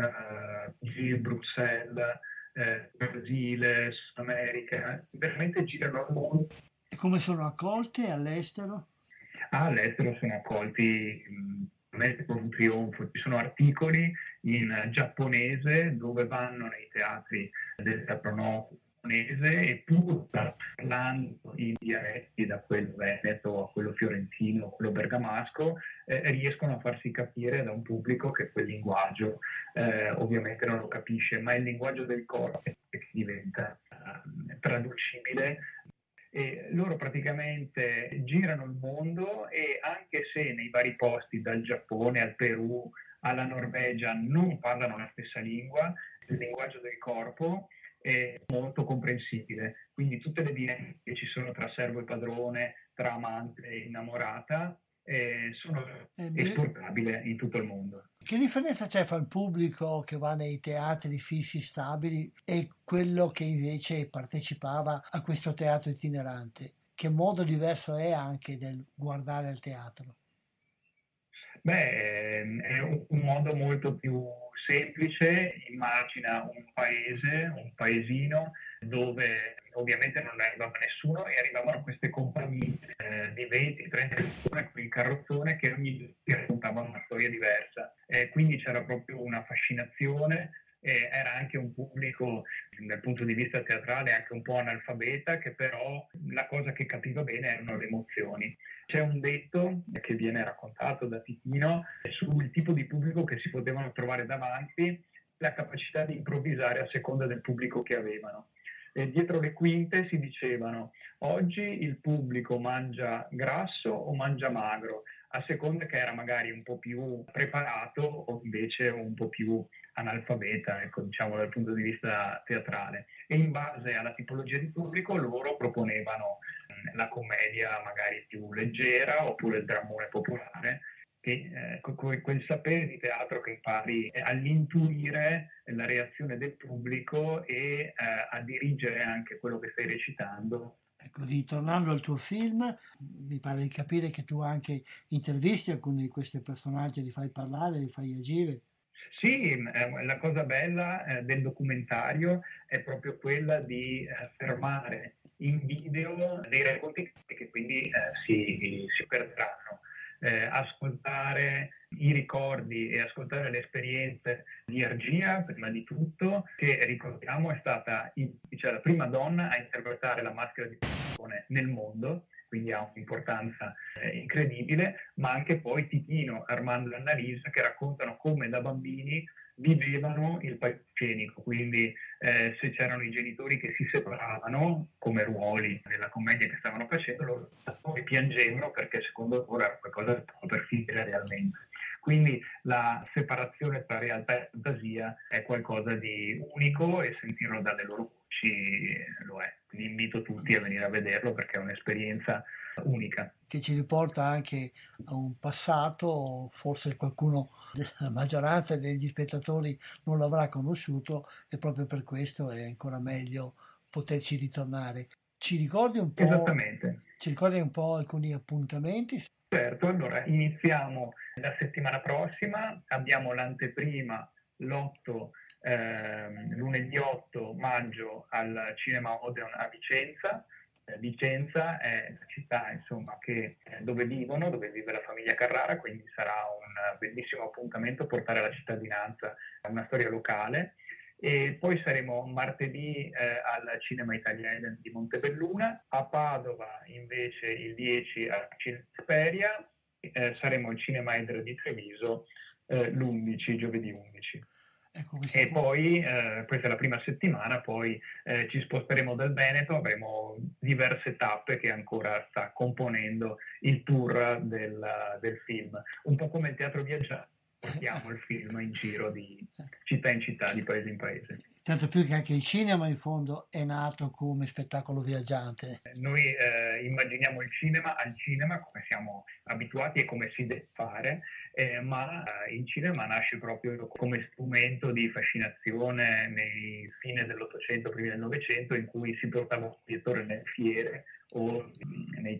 Bruxelles, Brasile, Sud America, veramente girano il mondo. E come sono accolte all'estero? All'estero sono accolti con un trionfo, ci sono articoli in giapponese dove vanno nei teatri del teatro no giapponese e pur parlando in dialetti da quello veneto a quello fiorentino a quello bergamasco, riescono a farsi capire da un pubblico che quel linguaggio ovviamente non lo capisce, ma è il linguaggio del corpo che diventa traducibile. E loro praticamente girano il mondo, e anche se nei vari posti, dal Giappone al Perù alla Norvegia, non parlano la stessa lingua, il linguaggio del corpo è molto comprensibile, quindi tutte le dinamiche che ci sono tra servo e padrone, tra amante e innamorata, sono esportabili in tutto il mondo. Che differenza c'è fra il pubblico che va nei teatri fissi stabili e quello che invece partecipava a questo teatro itinerante? Che modo diverso è anche del guardare il teatro? Beh, è un modo molto più semplice. Immagina un paese, un paesino, dove ovviamente non arrivava nessuno e arrivavano queste compagnie di 20-30 persone con il carrozzone che ogni giorno raccontavano una storia diversa. Quindi c'era proprio una fascinazione. Era anche un pubblico dal punto di vista teatrale anche un po' analfabeta, che però la cosa che capiva bene erano le emozioni. C'è un detto che viene raccontato da Titino sul tipo di pubblico che si potevano trovare davanti, la capacità di improvvisare a seconda del pubblico che avevano. Dietro le quinte si dicevano: oggi il pubblico mangia grasso o mangia magro, a seconda che era magari un po' più preparato o invece un po' più analfabeta, ecco, diciamo dal punto di vista teatrale. E in base alla tipologia di pubblico loro proponevano la commedia magari più leggera oppure il drammone popolare, che quel sapere di teatro che impari all'intuire la reazione del pubblico e a dirigere anche quello che stai recitando. Ecco, ritornando al tuo film, mi pare di capire che tu anche intervisti alcuni di questi personaggi, li fai parlare, li fai agire. Sì, la cosa bella del documentario è proprio quella di fermare in video dei racconti che quindi si perderanno. Ascoltare i ricordi e ascoltare le esperienze di Argia, prima di tutto, che ricordiamo è stata la prima donna a interpretare la maschera di Pericone nel mondo, quindi ha un'importanza incredibile, ma anche poi Titino, Armando e Annalisa che raccontano come da bambini vivevano il palcoscenico, quindi se c'erano i genitori che si separavano come ruoli nella commedia che stavano facendo, loro poi piangevano perché secondo loro era qualcosa che stava per finire realmente. Quindi la separazione tra realtà e fantasia è qualcosa di unico e sentirlo dalle loro voci lo è. Quindi invito tutti a venire a vederlo perché è un'esperienza unica. Che ci riporta anche a un passato, forse qualcuno della maggioranza degli spettatori non l'avrà conosciuto e proprio per questo è ancora meglio poterci ritornare. Ci ricordi un po'? Esattamente. Ci ricordi un po' alcuni appuntamenti? Certo, allora iniziamo la settimana prossima, abbiamo l'anteprima l'8 lunedì 8 maggio al Cinema Odeon a Vicenza. Vicenza è la città insomma, dove vive la famiglia Carrara, quindi sarà un bellissimo appuntamento portare la cittadinanza a una storia locale. E poi saremo martedì al Cinema Italiano di Montebelluna, a Padova invece il 10 al Cinema Esperia, saremo al Cinema Edera di Treviso l'11, giovedì 11. Ecco, e poi questa è la prima settimana, poi ci sposteremo dal Veneto, avremo diverse tappe che ancora sta componendo il tour del film, un po' come il teatro viaggiante, portiamo il film in giro di città in città, di paese in paese. Tanto più che anche il cinema in fondo è nato come spettacolo viaggiante. Noi immaginiamo il cinema al cinema come siamo abituati e come si deve fare, ma il cinema nasce proprio come strumento di fascinazione nei fine dell'Ottocento, primi del Novecento, in cui si portava un proiettore nelle fiere o nei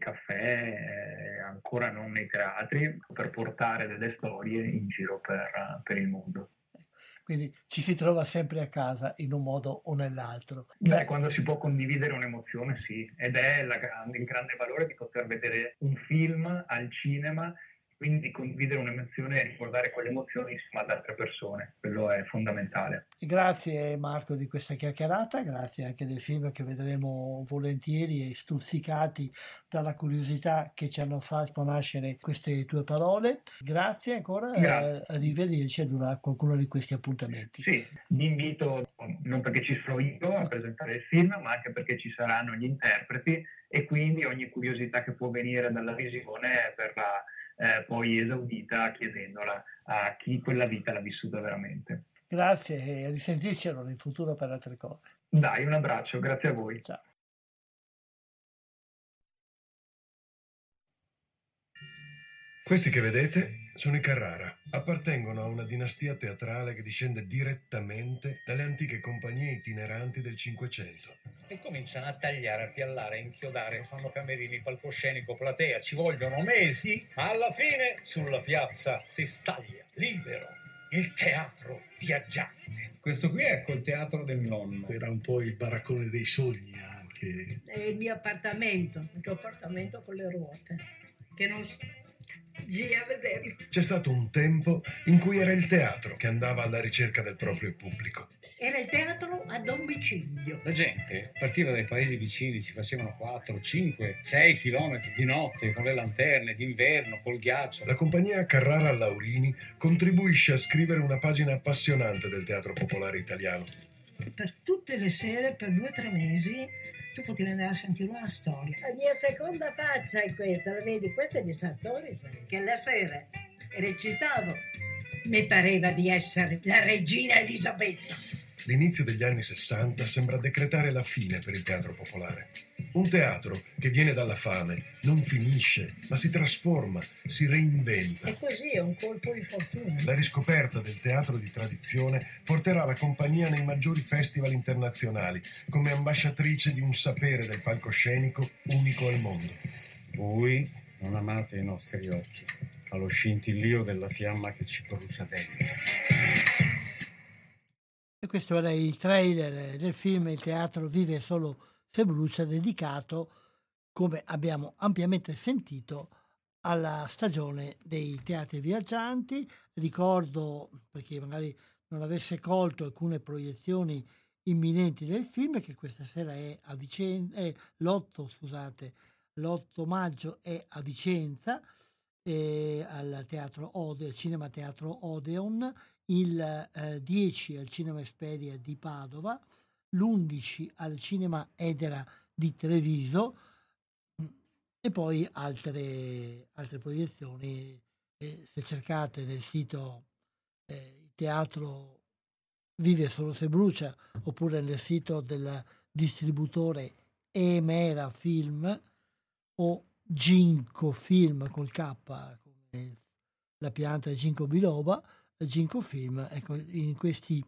caffè, ancora non nei teatri, per portare delle storie in giro per il mondo. Quindi ci si trova sempre a casa in un modo o nell'altro. Beh, quando si può condividere un'emozione, sì, ed è il grande valore di poter vedere un film al cinema, quindi condividere un'emozione e ricordare quell'emozione insieme ad altre persone, quello è fondamentale. Grazie Marco di questa chiacchierata, grazie anche del film che vedremo volentieri e stuzzicati dalla curiosità che ci hanno fatto nascere queste tue parole. Grazie ancora, arrivederci ad qualcuno di questi appuntamenti. Sì, vi invito non perché ci sarò io a presentare il film, ma anche perché ci saranno gli interpreti e quindi ogni curiosità che può venire dalla visione verrà poi esaudita chiedendola a chi quella vita l'ha vissuta veramente. Grazie e a risentirci allora in futuro per altre cose. Dai, un abbraccio, grazie a voi. Ciao. Questi che vedete sono i Carrara. Appartengono a una dinastia teatrale che discende direttamente dalle antiche compagnie itineranti del Cinquecento. E cominciano a tagliare, a piallare, a inchiodare, fanno camerini, palcoscenico, platea, ci vogliono mesi, ma alla fine sulla piazza si staglia, libero, il teatro viaggiante. Questo qui è col teatro del nonno. Era un po' il baraccone dei sogni anche. È il mio appartamento con le ruote, che non giri a vederlo. C'è stato un tempo in cui era il teatro che andava alla ricerca del proprio pubblico. Era il teatro a domicilio. La gente partiva dai paesi vicini, si facevano 4, 5, 6 chilometri di notte con le lanterne, d'inverno, col ghiaccio. La compagnia Carrara Laurini contribuisce a scrivere una pagina appassionante del teatro popolare italiano. per tutte le sere, per 2 o 3 mesi, tu potevi andare a sentire una storia. La mia seconda faccia è questa, la vedi? Questa è di Sartori, sai? Che alla sera recitavo. Mi pareva di essere la regina Elisabetta. L'inizio degli anni 60 sembra decretare la fine per il teatro popolare. Un teatro che viene dalla fame non finisce, ma si trasforma, si reinventa. E così è un colpo di fortuna. La riscoperta del teatro di tradizione porterà la compagnia nei maggiori festival internazionali come ambasciatrice di un sapere del palcoscenico unico al mondo. Voi non amate i nostri occhi, allo scintillio della fiamma che ci brucia dentro. E questo era il trailer del film Il teatro vive solo se brucia, dedicato, come abbiamo ampiamente sentito, alla stagione dei teatri viaggianti. Ricordo, per chi magari non avesse colto alcune proiezioni imminenti del film, che questa sera è a Vicenza, l'8 maggio è a Vicenza, al teatro al Cinema Teatro Odeon, il 10 al Cinema Esperia di Padova, l'11 al Cinema Edera di Treviso, e poi altre proiezioni. Se cercate nel sito il teatro vive solo se brucia, oppure nel sito del distributore Emera Film o Ginkgo Film col K, come la pianta Ginkgo biloba, Ginkgo Film, ecco, in queste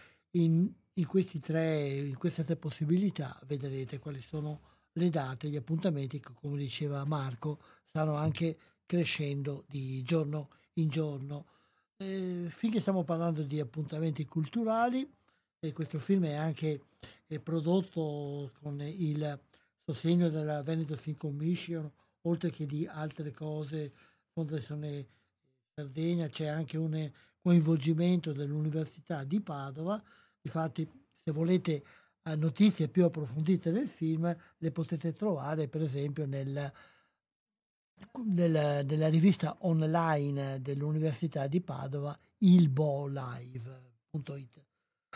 tre possibilità vedrete quali sono le date, gli appuntamenti che, come diceva Marco, stanno anche crescendo di giorno in giorno. Finché stiamo parlando di appuntamenti culturali, questo film è anche prodotto con il sostegno della Veneto Film Commission, oltre che di altre cose, Fondazione Sardegna. C'è anche un coinvolgimento dell'Università di Padova. Infatti, se volete notizie più approfondite del film, le potete trovare per esempio nella rivista online dell'Università di Padova, ilbolive.it.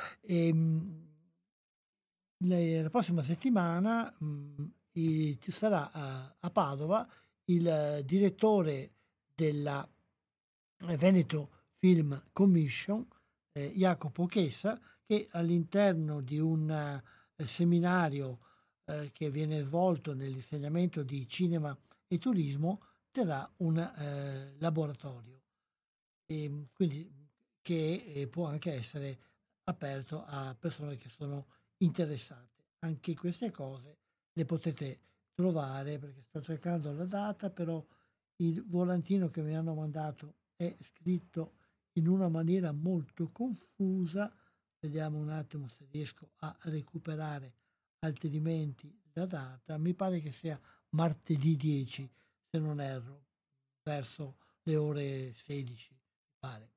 La prossima settimana ci sarà a Padova il direttore della Veneto Film Commission, Jacopo Chessa, che all'interno di un seminario che viene svolto nell'insegnamento di cinema e turismo terrà un laboratorio, quindi che può anche essere aperto a persone che sono interessate. Anche queste cose le potete trovare, perché sto cercando la data, però il volantino che mi hanno mandato è scritto in una maniera molto confusa. Vediamo un attimo se riesco a recuperare altrimenti la data. Mi pare che sia martedì 10, se non erro, verso le ore 16, mi pare.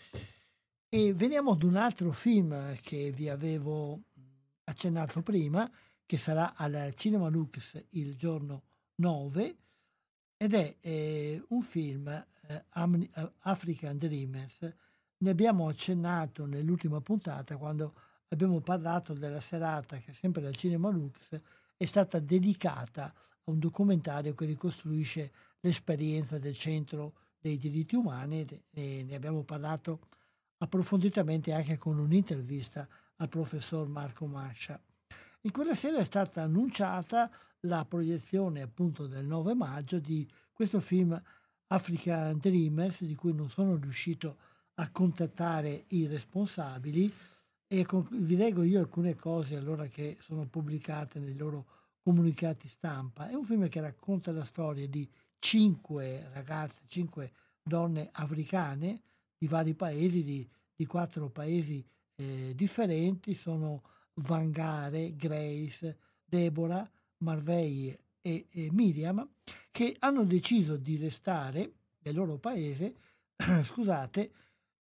E veniamo ad un altro film che vi avevo accennato prima, che sarà al Cinema Lux il giorno 9, ed è un film, African Dreamers. Ne abbiamo accennato nell'ultima puntata, quando abbiamo parlato della serata che sempre al Cinema Lux è stata dedicata a un documentario che ricostruisce l'esperienza del Centro dei Diritti Umani, e ne abbiamo parlato approfonditamente anche con un'intervista al professor Marco Mascia. In quella sera è stata annunciata la proiezione appunto del 9 maggio di questo film African Dreamers, di cui non sono riuscito a contattare i responsabili, e vi leggo io alcune cose allora che sono pubblicate nei loro comunicati stampa. È un film che racconta la storia di 5 ragazze, 5 donne africane di vari paesi, di 4 paesi differenti. Sono Vangare, Grace, Deborah, Marveille e Miriam, che hanno deciso di restare nel loro paese scusate,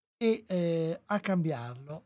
e a cambiarlo,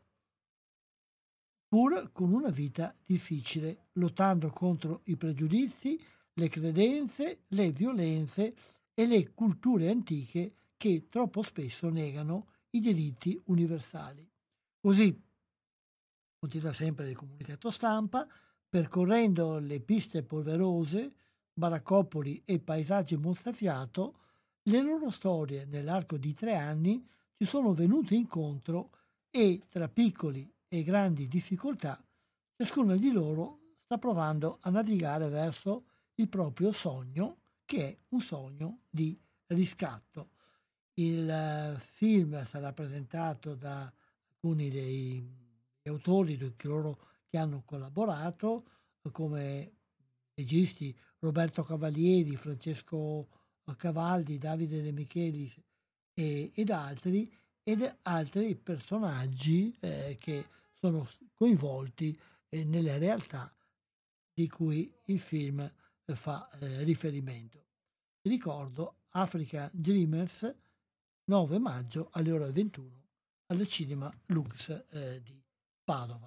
pur con una vita difficile, lottando contro i pregiudizi, le credenze, le violenze e le culture antiche che troppo spesso negano i diritti universali. Così continua sempre il comunicato stampa, percorrendo le piste polverose, baraccopoli e paesaggi mozzafiato, le loro storie nell'arco di 3 anni ci sono venute incontro e tra piccoli e grandi difficoltà ciascuno di loro sta provando a navigare verso il proprio sogno, che è un sogno di riscatto. Il film sarà presentato da alcuni dei autori, di coloro che hanno collaborato, come registi Roberto Cavalieri, Francesco Cavalli, Davide De Michelis ed altri personaggi che sono coinvolti nelle realtà di cui il film fa riferimento. Vi ricordo Africa Dreamers, 9 maggio alle ore 21 al Cinema Lux di Padova.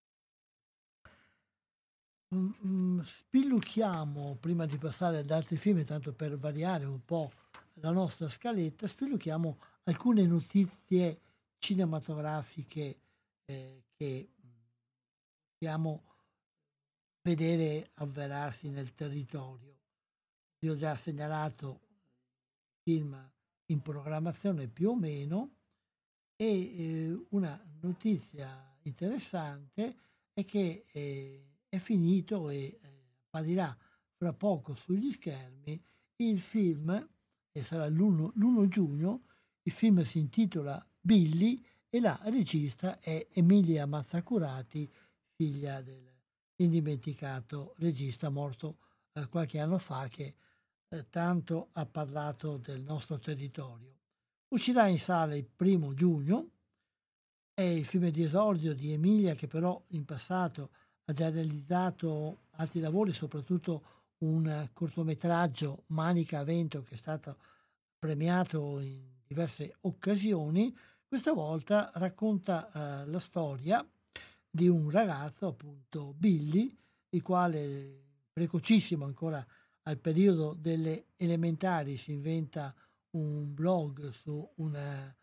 Spillucchiamo, prima di passare ad altri film, tanto per variare un po' la nostra scaletta, spillucchiamo alcune notizie cinematografiche che possiamo vedere avverarsi nel territorio. Vi ho già segnalato film in programmazione più o meno e una notizia interessante è che è finito e apparirà fra poco sugli schermi il film, e sarà l'1 giugno, il film si intitola Billy e la regista è Emilia Mazzacurati, figlia dell'indimenticato regista morto qualche anno fa, che tanto ha parlato del nostro territorio. Uscirà in sala il 1 giugno, è il film di esordio di Emilia, che però in passato ha già realizzato altri lavori, soprattutto un cortometraggio, Manica a vento, che è stato premiato in diverse occasioni. Questa volta racconta la storia di un ragazzo, appunto Billy, il quale precocissimo, ancora al periodo delle elementari, si inventa un blog su una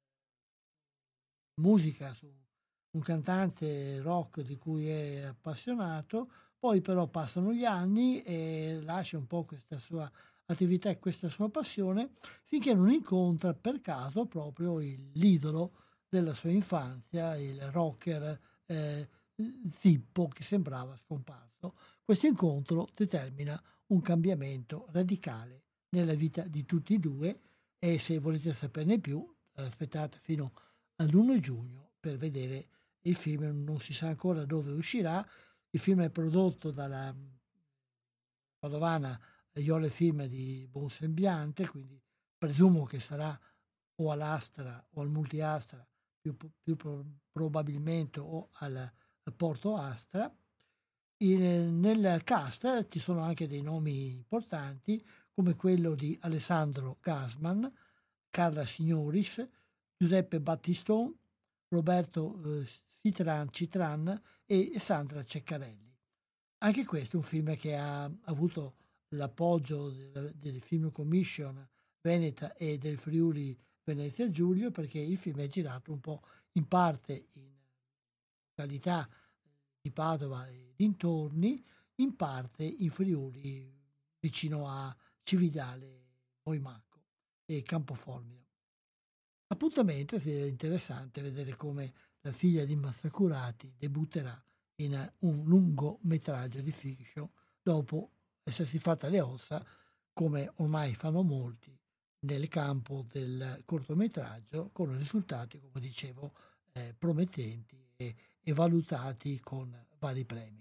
musica, su un cantante rock di cui è appassionato. Poi però passano gli anni e lascia un po' questa sua attività e questa sua passione, finché non incontra per caso proprio l'idolo della sua infanzia, il rocker Zippo, che sembrava scomparso. Questo incontro determina un cambiamento radicale nella vita di tutti e due, e se volete saperne più aspettate fino all'1 giugno per vedere il film. Non si sa ancora dove uscirà. Il film è prodotto dalla padovana Iole Film di Bonsembiante, quindi presumo che sarà o all'Astra o al Multiastra, probabilmente, o al Porto Astra. Nel cast ci sono anche dei nomi importanti, come quello di Alessandro Gasman, Carla Signoris, Giuseppe Battistone, Roberto Citran e Sandra Ceccarelli. Anche questo è un film che ha avuto l'appoggio del Film Commission Veneta e del Friuli Venezia Giulio, perché il film è girato un po' in parte in località di Padova e dintorni, in parte in Friuli, vicino a Cividale, Moimacco e Campoformio. Appuntamento è interessante vedere come la figlia di Mazzacurati debutterà in un lungometraggio di fiction dopo essersi fatta le ossa, come ormai fanno molti nel campo del cortometraggio, con risultati, come dicevo, promettenti e valutati con vari premi.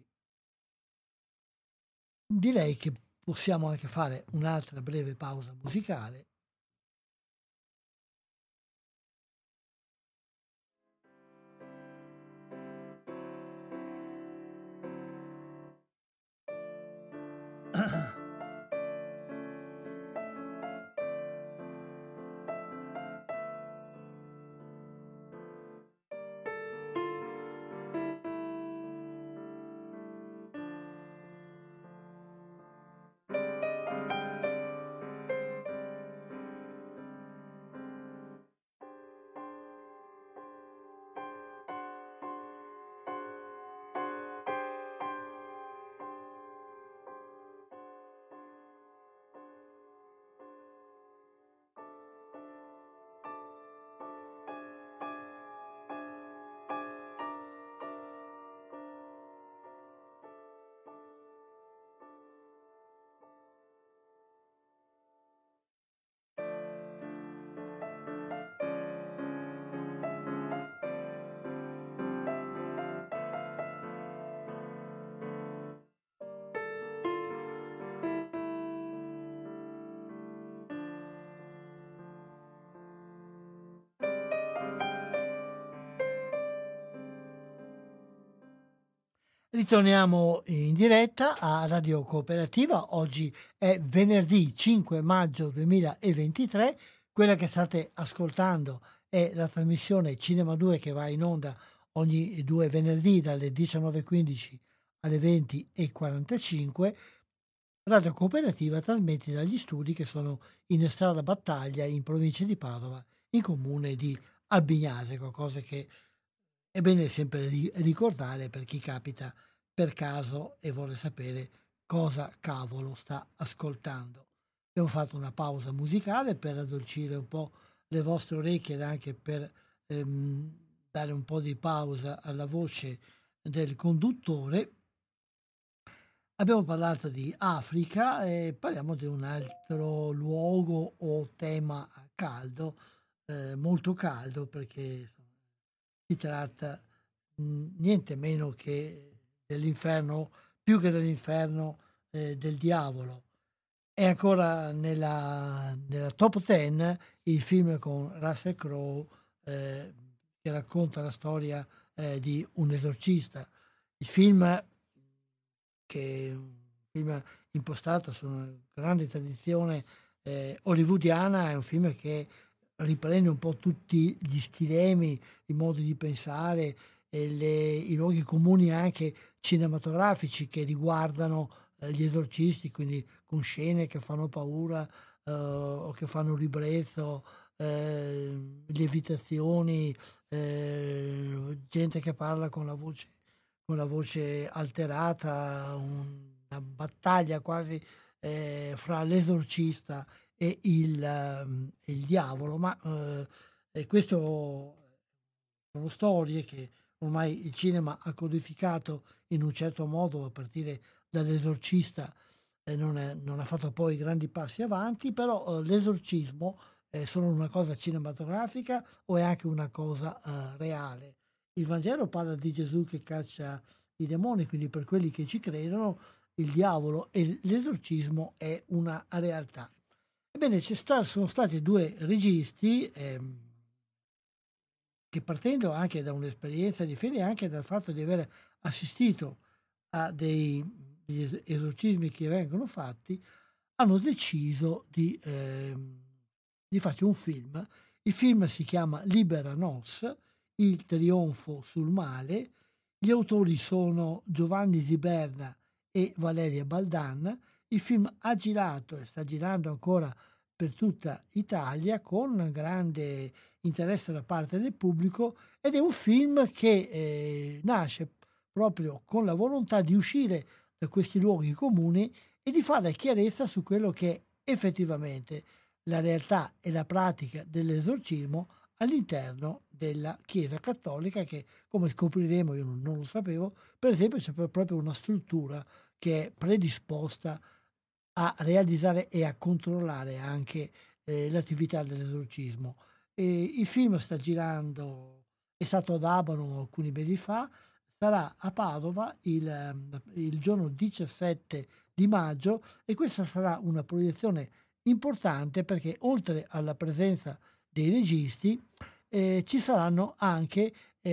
Direi che possiamo anche fare un'altra breve pausa musicale. Ritorniamo in diretta a Radio Cooperativa. Oggi è venerdì 5 maggio 2023. Quella che state ascoltando è la trasmissione Cinema 2 che va in onda ogni due venerdì dalle 19.15 alle 20.45. Radio Cooperativa trasmette dagli studi che sono in Strada Battaglia, in provincia di Padova, in comune di Albignase, qualcosa che è bene sempre ricordare per chi capita per caso e vuole sapere cosa cavolo sta ascoltando. Abbiamo fatto una pausa musicale per addolcire un po' le vostre orecchie ed anche per dare un po' di pausa alla voce del conduttore. Abbiamo parlato di Africa e parliamo di un altro luogo o tema caldo, molto caldo, perché si tratta niente meno che dell'inferno, più che dell'inferno del diavolo. È ancora nella top 10 il film con Russell Crowe che racconta la storia di un esorcista. Il film, che è un film impostato su una grande tradizione hollywoodiana, è un film che riprende un po' tutti gli stilemi, i modi di pensare, i luoghi comuni anche cinematografici che riguardano gli esorcisti, quindi con scene che fanno paura o che fanno ribrezzo, lievitazioni, gente che parla con la voce alterata, una battaglia quasi fra l'esorcista e il diavolo, ma questo sono storie che ormai il cinema ha codificato in un certo modo a partire dall'esorcista, non ha fatto poi grandi passi avanti, però l'esorcismo è solo una cosa cinematografica o è anche una cosa reale? Il Vangelo parla di Gesù che caccia i demoni, quindi per quelli che ci credono il diavolo e l'esorcismo è una realtà. Ebbene, sono stati due registi che, partendo anche da un'esperienza di fede e anche dal fatto di aver assistito a degli esorcismi che vengono fatti, hanno deciso di farci un film. Il film si chiama Libera Nos, il trionfo sul male. Gli autori sono Giovanni Ziberna e Valeria Baldan. Il film ha girato e sta girando ancora per tutta Italia con grande interesse da parte del pubblico ed è un film che nasce proprio con la volontà di uscire da questi luoghi comuni e di fare chiarezza su quello che è effettivamente la realtà e la pratica dell'esorcismo all'interno della Chiesa Cattolica, che, come scopriremo, io non lo sapevo, per esempio c'è proprio una struttura che è predisposta a realizzare e a controllare anche l'attività dell'esorcismo. Il film sta girando, è stato ad Abano alcuni mesi fa, sarà a Padova il giorno 17 di maggio e questa sarà una proiezione importante perché oltre alla presenza dei registi ci saranno anche,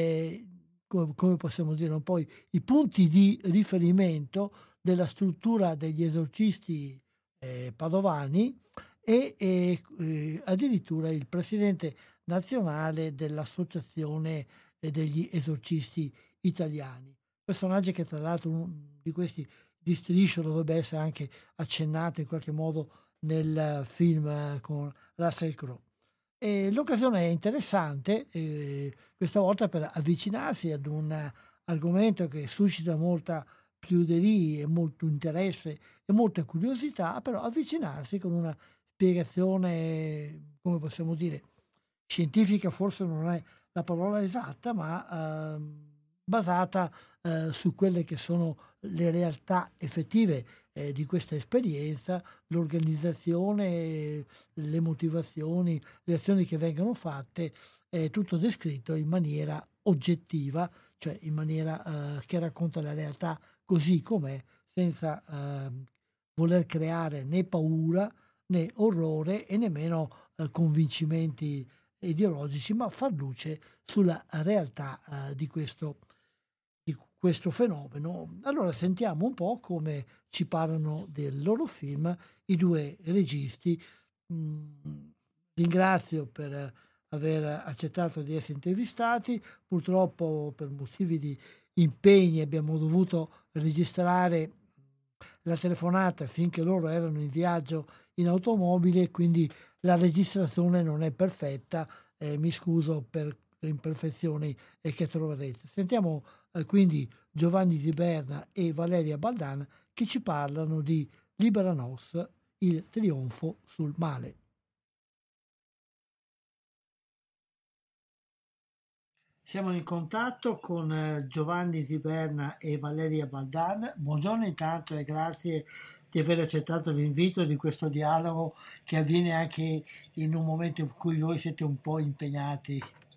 come possiamo dire, un po' i punti di riferimento della struttura degli esorcisti padovani e addirittura il presidente nazionale dell'associazione degli esorcisti italiani. Personaggi che tra l'altro uno di questi di Striscio dovrebbe essere anche accennato in qualche modo nel film con Russell Crowe. L'occasione è interessante questa volta per avvicinarsi ad un argomento che suscita molta pruderia e molto interesse e molta curiosità, però avvicinarsi con una spiegazione, come possiamo dire, scientifica forse non è la parola esatta, ma basata su quelle che sono le realtà effettive di questa esperienza, l'organizzazione, le motivazioni, le azioni che vengono fatte, tutto descritto in maniera oggettiva, cioè in maniera che racconta la realtà così com'è, senza voler creare né paura né orrore e nemmeno convincimenti ideologici, ma far luce sulla realtà di questo fenomeno. Allora sentiamo un po' come ci parlano del loro film i due registi. Ringrazio per aver accettato di essere intervistati. Purtroppo per motivi di impegni abbiamo dovuto registrare la telefonata finché loro erano in viaggio in automobile, quindi la registrazione non è perfetta. Mi scuso per le imperfezioni che troverete. Sentiamo quindi Giovanni Ziberna e Valeria Baldan che ci parlano di Libera Nos, il trionfo sul male. Siamo in contatto con Giovanni Ziberna e Valeria Baldan. Buongiorno intanto e grazie di aver accettato l'invito di questo dialogo che avviene anche in un momento in cui voi siete un po' impegnati.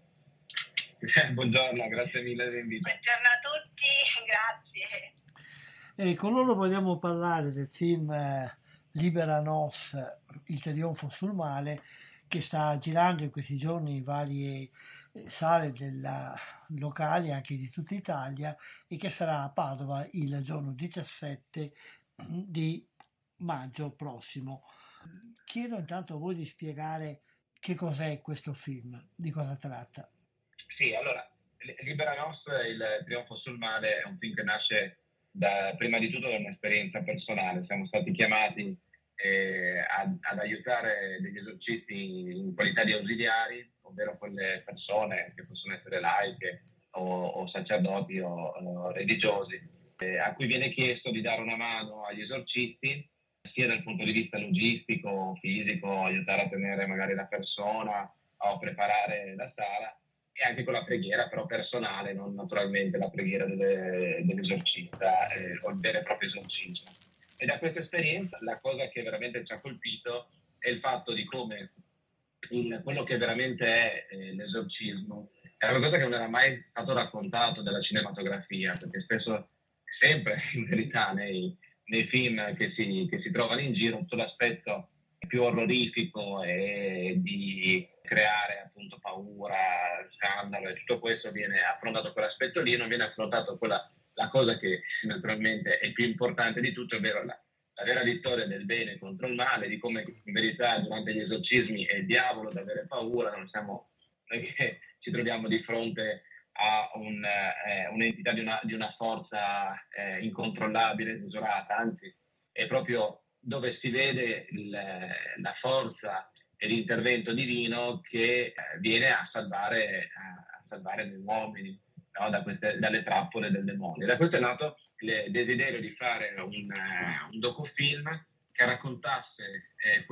Buongiorno, grazie mille dell'invito. Buongiorno a tutti, grazie. Con loro vogliamo parlare del film Libera Nos, il trionfo sul male, che sta girando in questi giorni in varie sale locali anche di tutta Italia e che sarà a Padova il giorno 17 di maggio prossimo. Chiedo intanto a voi di spiegare che cos'è questo film, di cosa tratta. Sì, allora, Libera Nos, il trionfo sul male, è un film che nasce prima di tutto da un'esperienza personale. Siamo stati chiamati ad aiutare degli esorcisti in qualità di ausiliari, ovvero quelle persone che possono essere laiche o sacerdoti o religiosi, a cui viene chiesto di dare una mano agli esorcisti, sia dal punto di vista logistico, fisico, aiutare a tenere magari la persona o preparare la sala, e anche con la preghiera però personale, non naturalmente la preghiera dell'esorcista o il vero e proprio esorcismo. E da questa esperienza la cosa che veramente ci ha colpito è il fatto di come quello che veramente è l'esorcismo è una cosa che non era mai stato raccontato dalla cinematografia, perché spesso, sempre in verità, nei film che si trovano in giro, tutto l'aspetto più orrorifico e di creare appunto paura, scandalo e tutto questo viene affrontato quell'aspetto lì, non viene affrontato la cosa che naturalmente è più importante di tutto, ovvero la vera vittoria del bene contro il male, di come in verità durante gli esorcismi è il diavolo ad avere paura, non è che ci troviamo di fronte a un'entità di una forza incontrollabile, misurata, anzi è proprio dove si vede la forza e l'intervento divino che viene a salvare gli uomini, no? Dalle trappole del demonio. Da questo è nato il desiderio di fare un docufilm che raccontasse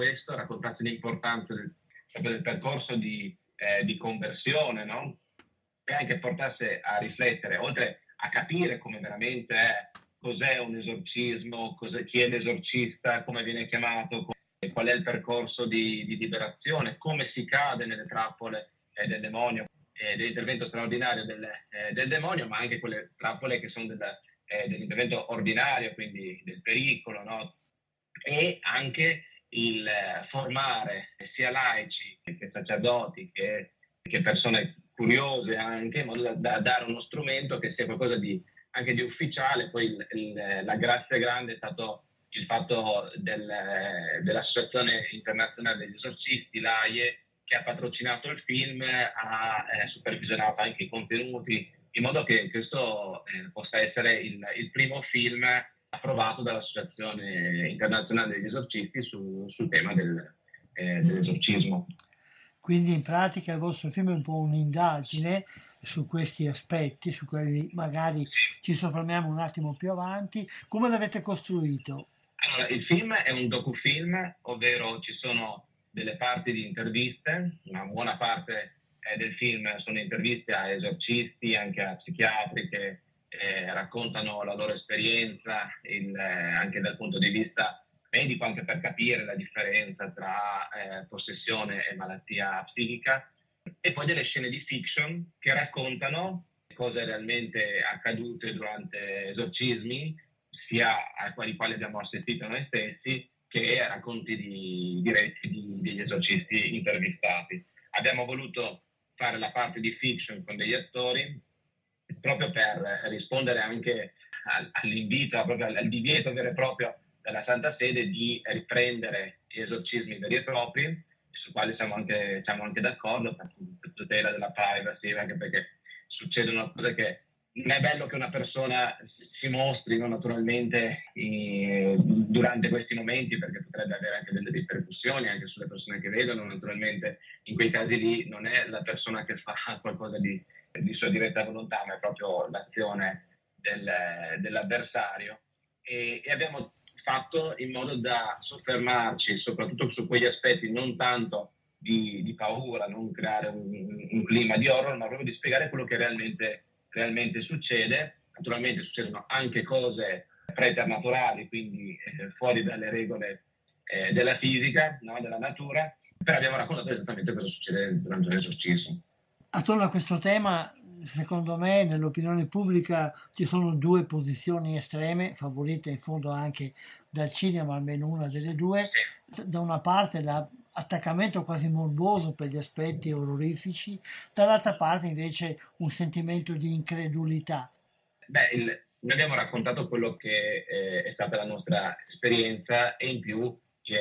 l'importanza del percorso di conversione, no? E anche portasse a riflettere, oltre a capire come veramente è, cos'è un esorcismo, chi è l'esorcista, come viene chiamato, qual è il percorso di liberazione, come si cade nelle trappole del demonio, dell'intervento straordinario del demonio, ma anche quelle trappole che sono dell'intervento ordinario, quindi del pericolo, no? E anche il formare sia laici che sacerdoti che persone curiose anche, in modo da dare uno strumento che sia qualcosa anche di ufficiale. Poi la grazia grande è stato il fatto dell'Associazione Internazionale degli Esorcisti, l'AIE, che ha patrocinato il film, ha supervisionato anche i contenuti, in modo che questo possa essere il primo film approvato dall'Associazione Internazionale degli Esorcisti sul tema dell'esorcismo. Quindi in pratica il vostro film è un po' un'indagine su questi aspetti, su quelli magari ci soffermiamo un attimo più avanti. Come l'avete costruito? Allora, il film è un docufilm, ovvero ci sono delle parti di interviste, una buona parte del film sono interviste a esorcisti, anche a psichiatri che raccontano la loro esperienza, anche dal punto di vista medico, anche per capire la differenza tra possessione e malattia psichica, e poi delle scene di fiction che raccontano cose realmente accadute durante esorcismi, sia ai quali abbiamo assistito noi stessi, che racconti diretti degli esorcisti intervistati. Abbiamo voluto fare la parte di fiction con degli attori proprio per rispondere anche all'invito, proprio al divieto vero e proprio della Santa Sede di riprendere gli esorcismi veri e propri, su quali siamo anche d'accordo, per tutela della privacy, anche perché succedono cose che non è bello che una persona si mostrino naturalmente durante questi momenti, perché potrebbe avere anche delle ripercussioni anche sulle persone che vedono. Naturalmente in quei casi lì non è la persona che fa qualcosa di sua diretta volontà, ma è proprio l'azione dell'avversario, e abbiamo fatto in modo da soffermarci soprattutto su quegli aspetti non tanto di paura, non creare un clima di horror, ma proprio di spiegare quello che realmente succede. Naturalmente succedono anche cose preternaturali, quindi fuori dalle regole della fisica, no? Della natura, però abbiamo raccontato esattamente cosa succede durante l'esorcismo. Attorno a questo tema, secondo me, nell'opinione pubblica ci sono due posizioni estreme, favorite in fondo anche dal cinema, almeno una delle due. Da una parte l'attaccamento quasi morboso per gli aspetti orrorifici, dall'altra parte invece un sentimento di incredulità. Noi abbiamo raccontato quello che è stata la nostra esperienza, e in più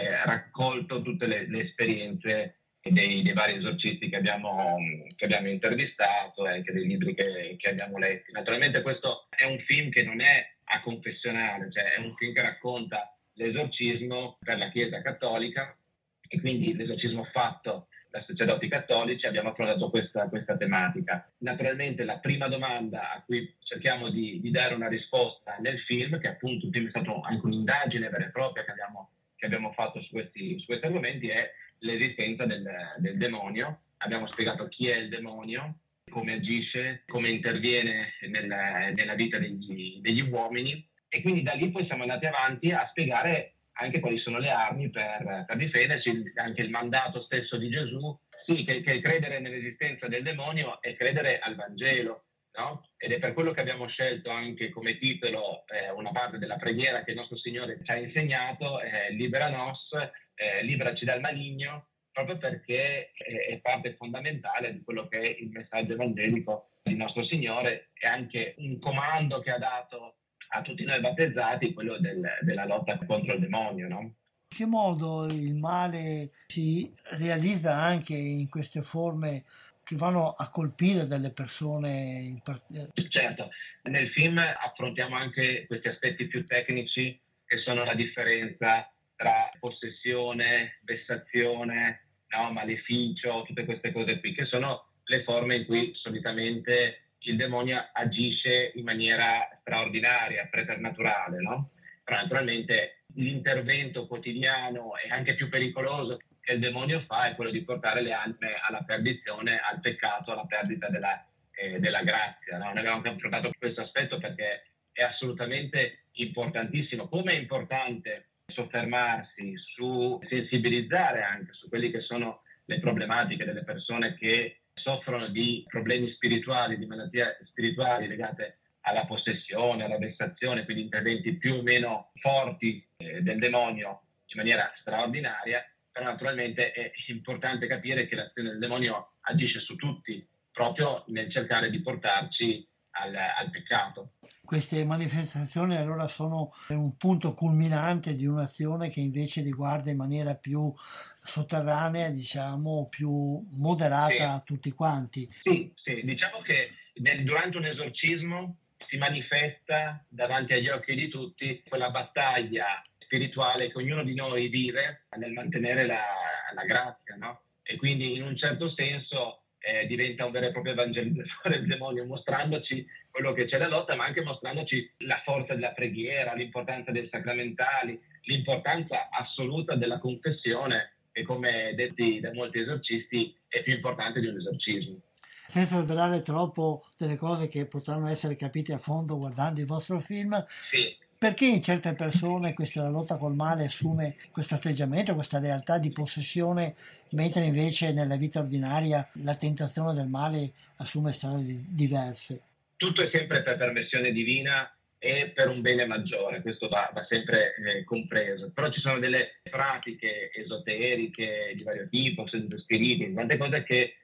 raccolto tutte le esperienze dei vari esorcisti che abbiamo intervistato, e anche dei libri che abbiamo letti. Naturalmente questo è un film che non è a confessionale, cioè è un film che racconta l'esorcismo per la Chiesa cattolica, e quindi l'esorcismo fatto da sacerdoti cattolici. Abbiamo affrontato questa tematica. Naturalmente la prima domanda a cui cerchiamo di dare una risposta nel film, che appunto il film è stato anche un'indagine vera e propria che abbiamo fatto su questi argomenti, è l'esistenza del demonio. Abbiamo spiegato chi è il demonio, come agisce, come interviene nella vita degli uomini, e quindi da lì poi siamo andati avanti a spiegare anche quali sono le armi per difenderci, anche il mandato stesso di Gesù, sì, che credere nell'esistenza del demonio è credere al Vangelo, no? Ed è per quello che abbiamo scelto anche come titolo una parte della preghiera che il nostro Signore ci ha insegnato, Libera Nos, liberaci dal maligno, proprio perché è parte fondamentale di quello che è il messaggio evangelico di nostro Signore, e anche un comando che ha dato a tutti noi battezzati, quello della lotta contro il demonio, no? In che modo il male si realizza anche in queste forme che vanno a colpire delle persone? Certo, nel film affrontiamo anche questi aspetti più tecnici, che sono la differenza tra possessione, vessazione, no, maleficio, tutte queste cose qui, che sono le forme in cui solitamente il demonio agisce in maniera straordinaria, preternaturale, no? Però naturalmente l'intervento quotidiano e anche più pericoloso che il demonio fa è quello di portare le anime alla perdizione, al peccato, alla perdita della grazia, no? Noi abbiamo anche affrontato questo aspetto perché è assolutamente importantissimo. Come è importante soffermarsi sensibilizzare anche su quelli che sono le problematiche delle persone che soffrono di problemi spirituali, di malattie spirituali legate alla possessione, alla vessazione, quindi interventi più o meno forti del demonio in maniera straordinaria. Però naturalmente è importante capire che l'azione del demonio agisce su tutti, proprio nel cercare di portarci al peccato. Queste manifestazioni allora sono un punto culminante di un'azione che invece riguarda in maniera più sotterranea, diciamo, più moderata, sì, a tutti quanti. Sì, diciamo che durante un esorcismo si manifesta davanti agli occhi di tutti quella battaglia spirituale che ognuno di noi vive nel mantenere la grazia, no? E quindi in un certo senso diventa un vero e proprio evangelizzatore del demonio, mostrandoci quello che c'è da lotta, ma anche mostrandoci la forza della preghiera, l'importanza dei sacramentali, l'importanza assoluta della confessione, che come detti da molti esorcisti è più importante di un esorcismo. Senza svelare troppo delle cose che potranno essere capite a fondo guardando il vostro film, sì. Perché in certe persone la lotta col male assume questo atteggiamento, questa realtà di possessione, mentre invece nella vita ordinaria la tentazione del male assume strade diverse? Tutto è sempre per permissione divina e per un bene maggiore, questo va sempre compreso. Però ci sono delle pratiche esoteriche di vario tipo, spiriti, tante cose che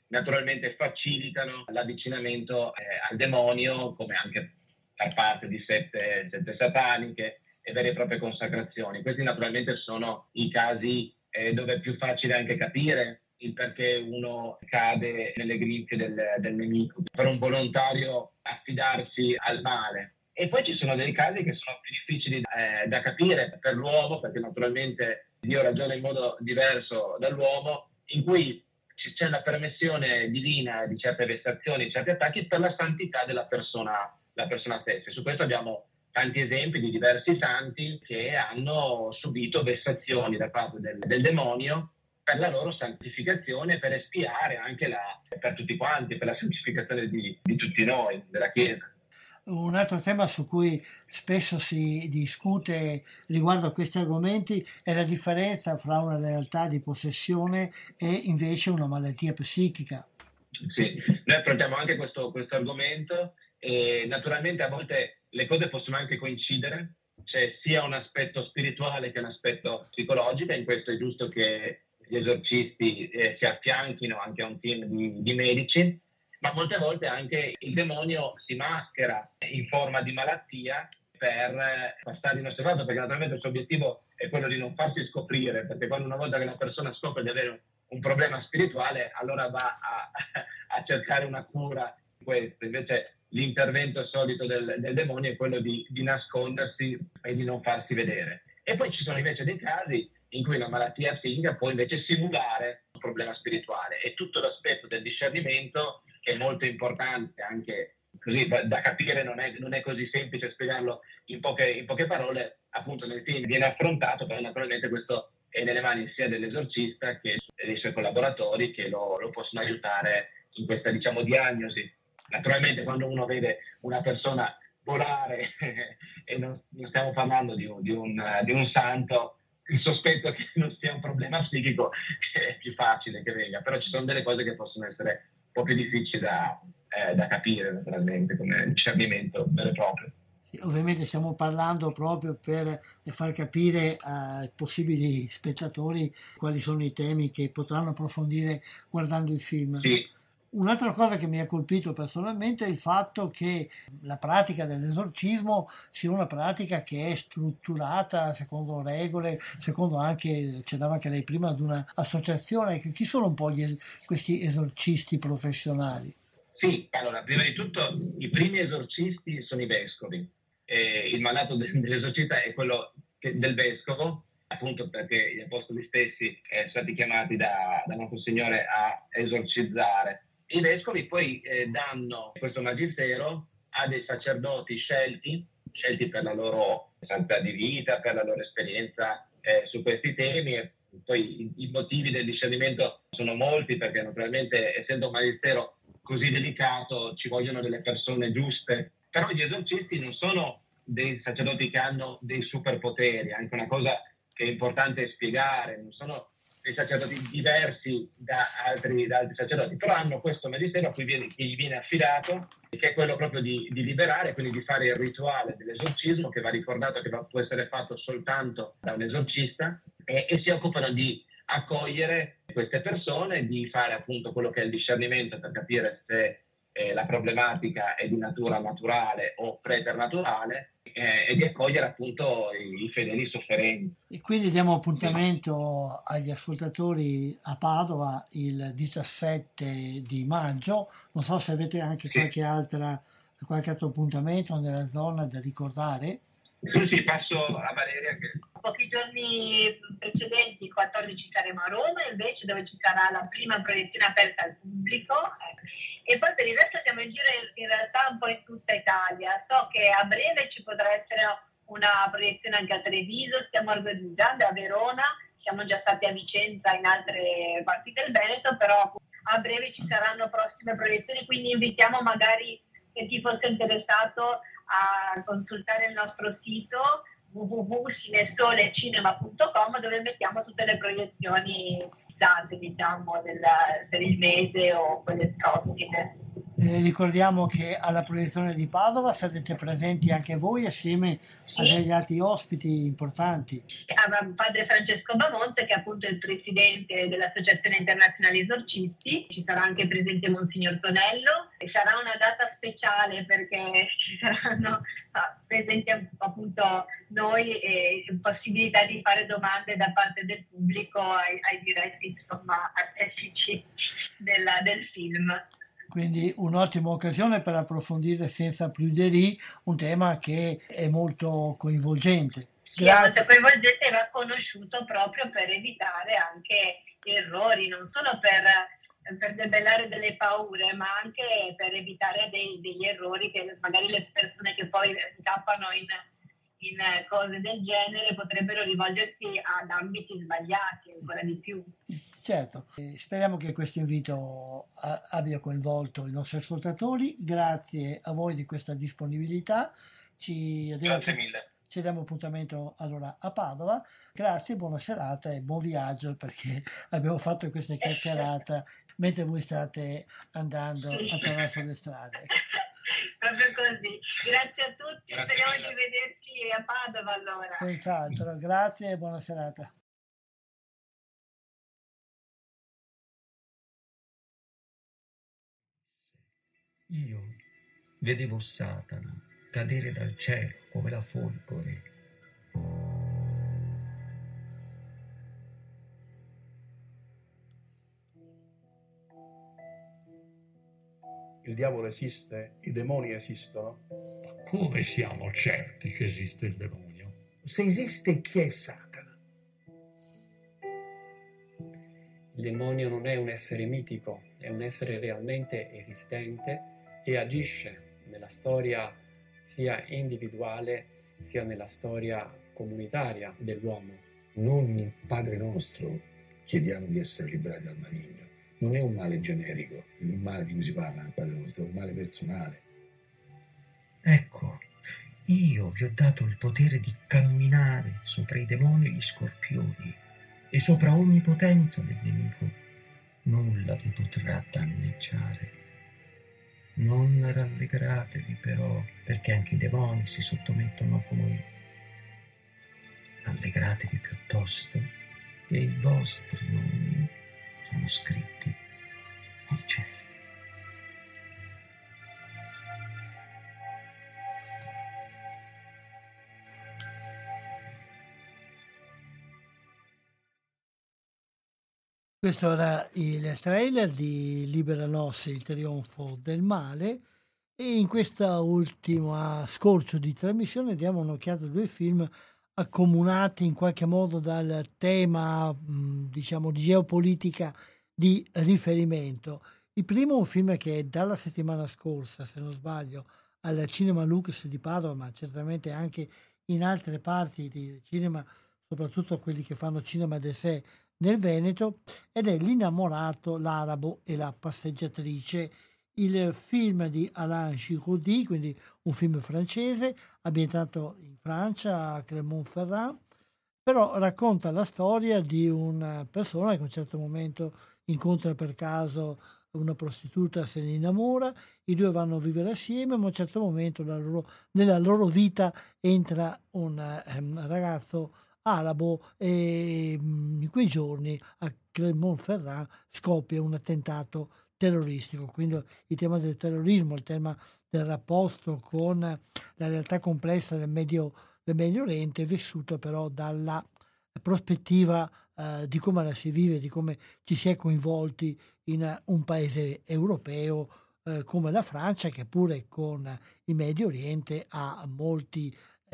naturalmente facilitano l'avvicinamento al demonio, come anche per parte di sette sataniche e vere e proprie consacrazioni. Questi naturalmente sono i casi dove è più facile anche capire il perché uno cade nelle grinfie del nemico, per un volontario affidarsi al male. E poi ci sono dei casi che sono più difficili da capire per l'uomo, perché naturalmente Dio ragiona in modo diverso dall'uomo, in cui c'è la permissione divina di certe vessazioni, di certi attacchi per la santità della persona stessa. Su questo abbiamo tanti esempi di diversi santi che hanno subito vessazioni da parte del demonio per la loro santificazione, per espiare anche per tutti quanti, per la santificazione di tutti noi, della Chiesa. Un altro tema su cui spesso si discute riguardo a questi argomenti è la differenza fra una realtà di possessione e invece una malattia psichica. Sì, noi affrontiamo anche questo argomento e naturalmente a volte le cose possono anche coincidere, c'è sia un aspetto spirituale che un aspetto psicologico, e in questo è giusto che gli esorcisti si affianchino anche a un team di medici, ma molte volte anche il demonio si maschera in forma di malattia per passare inosservato, perché naturalmente il suo obiettivo è quello di non farsi scoprire, perché quando una volta che una persona scopre di avere un problema spirituale, allora va a cercare una cura in questo. Invece l'intervento solito del demonio è quello di nascondersi e di non farsi vedere. E poi ci sono invece dei casi in cui la malattia psichica può invece simulare un problema spirituale, e tutto l'aspetto del discernimento, che è molto importante anche così da capire, non è così semplice spiegarlo in poche parole, appunto nel film viene affrontato, però naturalmente questo è nelle mani sia dell'esorcista che dei suoi collaboratori, che lo possono aiutare in questa, diciamo, diagnosi. Naturalmente quando uno vede una persona volare e non stiamo parlando di un santo, il sospetto che non sia un problema psichico è più facile che venga, però ci sono delle cose che possono essere un po' più difficili da capire, naturalmente, come discernimento vero e proprio. Sì, ovviamente stiamo parlando proprio per far capire ai possibili spettatori quali sono i temi che potranno approfondire guardando il film. Sì. Un'altra cosa che mi ha colpito personalmente è il fatto che la pratica dell'esorcismo sia una pratica che è strutturata secondo regole, secondo anche, accennava anche lei prima, ad un'associazione. Chi sono un po' questi esorcisti professionali? Sì, allora, prima di tutto i primi esorcisti sono i vescovi. Il mandato dell'esorcista è quello del vescovo, appunto perché gli apostoli stessi sono stati chiamati da nostro Signore a esorcizzare. I vescovi poi danno questo magistero a dei sacerdoti scelti per la loro santità di vita, per la loro esperienza su questi temi, e poi i motivi del discernimento sono molti, perché naturalmente essendo un magistero così delicato ci vogliono delle persone giuste, però gli esorcisti non sono dei sacerdoti che hanno dei superpoteri, anche una cosa che è importante spiegare, non sono dei sacerdoti diversi da altri sacerdoti, però hanno questo magistero a cui gli viene affidato, che è quello proprio di liberare, quindi di fare il rituale dell'esorcismo, che va ricordato che può essere fatto soltanto da un esorcista, e si occupano di accogliere queste persone, di fare appunto quello che è il discernimento per capire se la problematica è di natura naturale o preternaturale, e di accogliere appunto i fedeli sofferenti. E quindi diamo appuntamento agli ascoltatori a Padova il 17 di maggio. Non so se avete anche qualche altro appuntamento nella zona da ricordare. Sì, passo a Valeria. Pochi giorni precedenti, il 14, saremo a Roma, invece, dove ci sarà la prima proiezione aperta al pubblico. E poi per il resto siamo in giro in realtà un po' in tutta Italia. So che a breve ci potrà essere una proiezione anche a Treviso, stiamo organizzando a Verona, siamo già stati a Vicenza, in altre parti del Veneto, però a breve ci saranno prossime proiezioni, quindi invitiamo magari chi fosse interessato a consultare il nostro sito www.cinesolecinema.com, dove mettiamo tutte le proiezioni date, diciamo, per il mese o quelle prossime. Ricordiamo che alla proiezione di Padova sarete presenti anche voi assieme ha degli altri ospiti importanti. Padre Francesco Bamonte, che è appunto il presidente dell'Associazione Internazionale Esorcisti. Ci sarà anche presente Monsignor Tonello, e sarà una data speciale perché ci saranno presenti appunto noi e possibilità di fare domande da parte del pubblico ai diretti, insomma, artefici del film. Quindi un'ottima occasione per approfondire senza pruderie un tema che è molto coinvolgente. Sì, è molto coinvolgente e va conosciuto proprio per evitare anche errori, non solo per debellare delle paure, ma anche per evitare degli errori che magari le persone che poi scappano in cose del genere potrebbero rivolgersi ad ambiti sbagliati ancora di più. Certo, speriamo che questo invito abbia coinvolto i nostri ascoltatori. Grazie a voi di questa disponibilità. Grazie mille. Ci diamo appuntamento allora a Padova. Grazie, buona serata e buon viaggio, perché abbiamo fatto questa chiacchierata mentre voi state andando attraverso le strade. Proprio così. Grazie a tutti, speriamo di vederci a Padova allora. Senz'altro, grazie e buona serata. Io vedevo Satana cadere dal cielo come la folgore. Il diavolo esiste? I demoni esistono? Come siamo certi che esiste il demonio? Se esiste, chi è Satana? Il demonio non è un essere mitico, è un essere realmente esistente e agisce nella storia sia individuale sia nella storia comunitaria dell'uomo. Non il Padre nostro chiediamo di essere liberati dal maligno. Non è un male generico, il male di cui si parla nel Padre nostro, è un male personale. Ecco, io vi ho dato il potere di camminare sopra i demoni e gli scorpioni e sopra ogni potenza del nemico. Nulla vi potrà danneggiare. Non rallegratevi però, perché anche i demoni si sottomettono a voi. Rallegratevi piuttosto che i vostri nomi sono scritti nei cieli. Questo era il trailer di Libera Nos, il trionfo del male, e in questa ultima scorcio di trasmissione diamo un'occhiata a due film accomunati in qualche modo dal tema, diciamo, di geopolitica di riferimento. Il primo è un film che dalla settimana scorsa, se non sbaglio, al Cinema Lux di Padova, ma certamente anche in altre parti di cinema, soprattutto quelli che fanno cinema d'essai nel Veneto, ed è L'innamorato, l'arabo e la passeggiatrice, il film di Alain Giraudy, quindi un film francese ambientato in Francia, a Clermont-Ferrand, però racconta la storia di una persona che a un certo momento incontra per caso una prostituta, se ne innamora, i due vanno a vivere assieme, ma a un certo momento nella loro vita entra un ragazzo arabo e in quei giorni a Clermont-Ferrand scoppia un attentato terroristico. Quindi il tema del terrorismo, il tema del rapporto con la realtà complessa del Medio Oriente, vissuto però dalla prospettiva di come la si vive, di come ci si è coinvolti in un paese europeo come la Francia, che pure con il Medio Oriente ha molti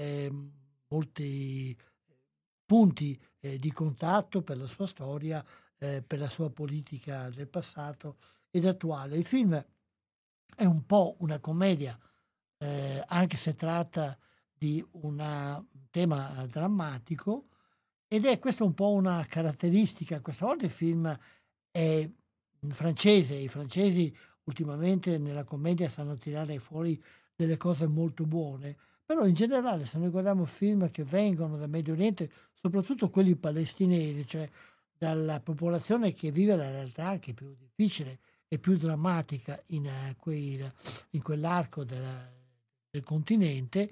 punti di contatto per la sua storia, per la sua politica del passato ed attuale. Il film è un po' una commedia, anche se tratta di un tema drammatico, ed è questa un po' una caratteristica. Questa volta il film è francese, i francesi ultimamente nella commedia sanno tirare fuori delle cose molto buone, però in generale se noi guardiamo film che vengono dal Medio Oriente, soprattutto quelli palestinesi, cioè dalla popolazione che vive la realtà anche più difficile e più drammatica in quell'arco del continente,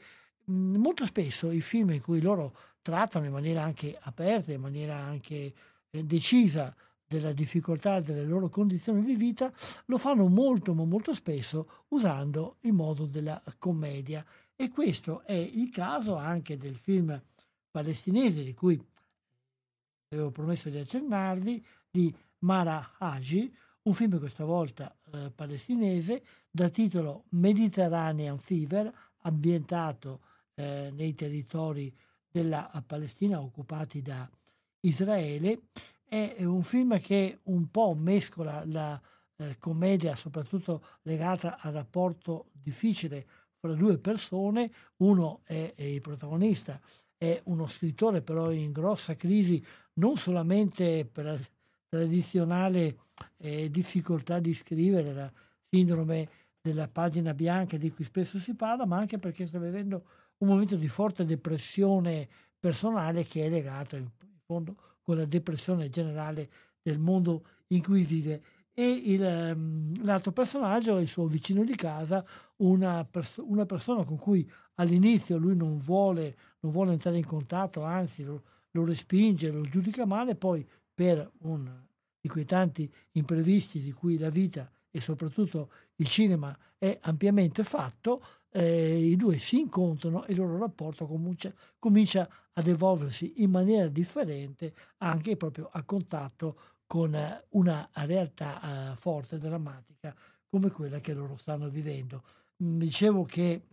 molto spesso i film in cui loro trattano in maniera anche aperta, in maniera anche decisa della difficoltà delle loro condizioni di vita, lo fanno molto, ma molto spesso usando il modo della commedia. E questo è il caso anche del film palestinese di cui avevo promesso di accennarvi, di Mara Haji, un film questa volta palestinese, dal titolo Mediterranean Fever, ambientato nei territori della Palestina occupati da Israele. È un film che un po' mescola la commedia, soprattutto legata al rapporto difficile fra due persone. Uno è il protagonista, è uno scrittore però in grossa crisi, non solamente per la tradizionale difficoltà di scrivere, la sindrome della pagina bianca di cui spesso si parla, ma anche perché sta vivendo un momento di forte depressione personale che è legato in fondo con la depressione generale del mondo in cui vive. E l'altro personaggio è il suo vicino di casa, una persona con cui all'inizio lui non vuole entrare in contatto, anzi lo respinge, lo giudica male, poi per uno di quei tanti imprevisti di cui la vita e soprattutto il cinema è ampiamente fatto, i due si incontrano e il loro rapporto comincia ad evolversi in maniera differente, anche proprio a contatto con una realtà forte, drammatica, come quella che loro stanno vivendo. Dicevo che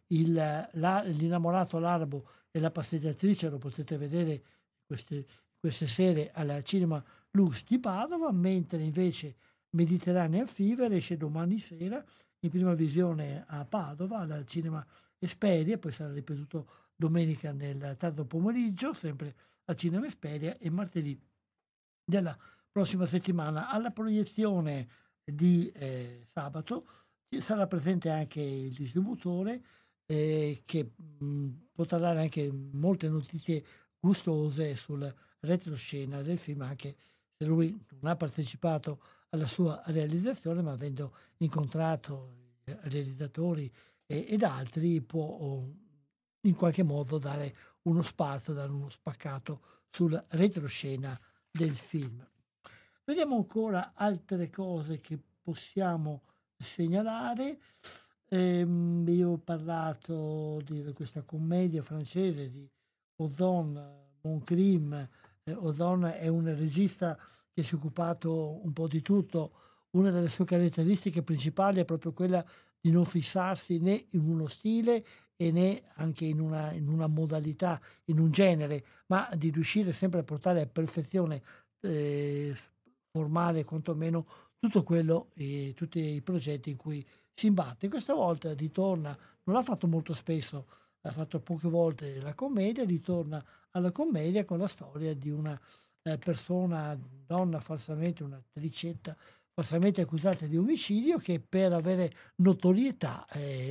l'innamorato l'arabo e la passeggiatrice lo potete vedere queste sere al Cinema Lux di Padova, mentre invece Mediterranean Fever esce domani sera in prima visione a Padova al Cinema Esperia, poi sarà ripetuto domenica nel tardo pomeriggio, sempre al Cinema Esperia, e martedì della prossima settimana. Alla proiezione di sabato sarà presente anche il distributore che potrà dare anche molte notizie gustose sul retroscena del film, anche se lui non ha partecipato alla sua realizzazione, ma avendo incontrato realizzatori ed altri può in qualche modo dare uno spazio, dare uno spaccato sul retroscena del film. Vediamo ancora altre cose che possiamo segnalare. Io ho parlato di questa commedia francese di Ozon Moncrime. Ozon è un regista che si è occupato un po' di tutto. Una delle sue caratteristiche principali è proprio quella di non fissarsi né in uno stile e né anche in una modalità, in un genere, ma di riuscire sempre a portare a perfezione formale quantomeno tutto quello e tutti i progetti in cui si imbatte. Questa volta ritorna, non l'ha fatto molto spesso, ha fatto poche volte la commedia, ritorna alla commedia con la storia di una persona, donna falsamente, un'attricetta falsamente accusata di omicidio, che per avere notorietà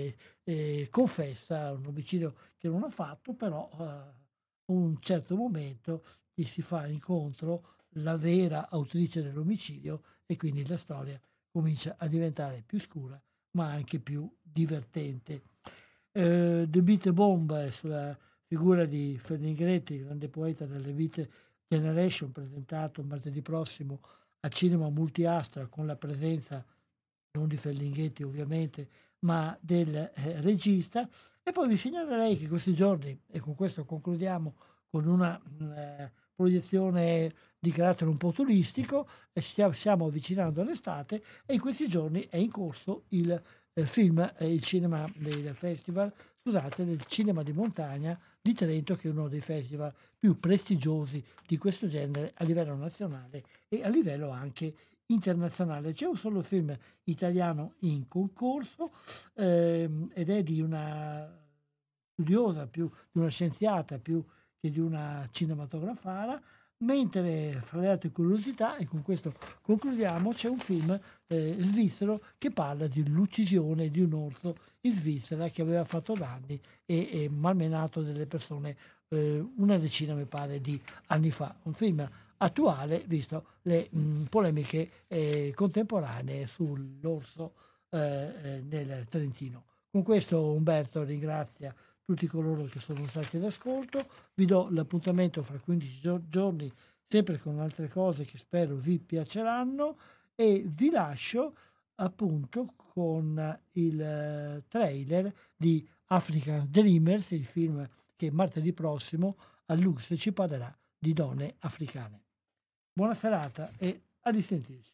confessa un omicidio che non ha fatto, però a un certo momento gli si fa incontro la vera autrice dell'omicidio e quindi la storia comincia a diventare più scura ma anche più divertente. The Beat Bomb sulla figura di Ferlinghetti, grande poeta delle Beat Generation, presentato martedì prossimo a Cinema Multiastra con la presenza non di Ferlinghetti ovviamente, ma del regista. E poi vi segnalerei che questi giorni, e con questo concludiamo con una proiezione di carattere un po' turistico, stiamo avvicinando all'estate e in questi giorni è in corso il cinema del festival, del cinema di montagna di Trento, che è uno dei festival più prestigiosi di questo genere a livello nazionale e a livello anche internazionale. C'è un solo film italiano in concorso ed è di una studiosa, più di una scienziata più che di una cinematografara, mentre fra le altre curiosità, e con questo concludiamo, c'è un film svizzero che parla dell'uccisione di un orso in Svizzera che aveva fatto danni e malmenato delle persone una decina, mi pare, di anni fa. Un film attuale, visto le polemiche contemporanee sull'orso nel Trentino. Con questo Umberto ringrazia tutti coloro che sono stati all'ascolto. Vi do l'appuntamento fra 15 giorni, sempre con altre cose che spero vi piaceranno, e vi lascio appunto con il trailer di African Dreamers, il film che martedì prossimo a Lux ci parlerà di donne africane. Buona serata e a risentirci.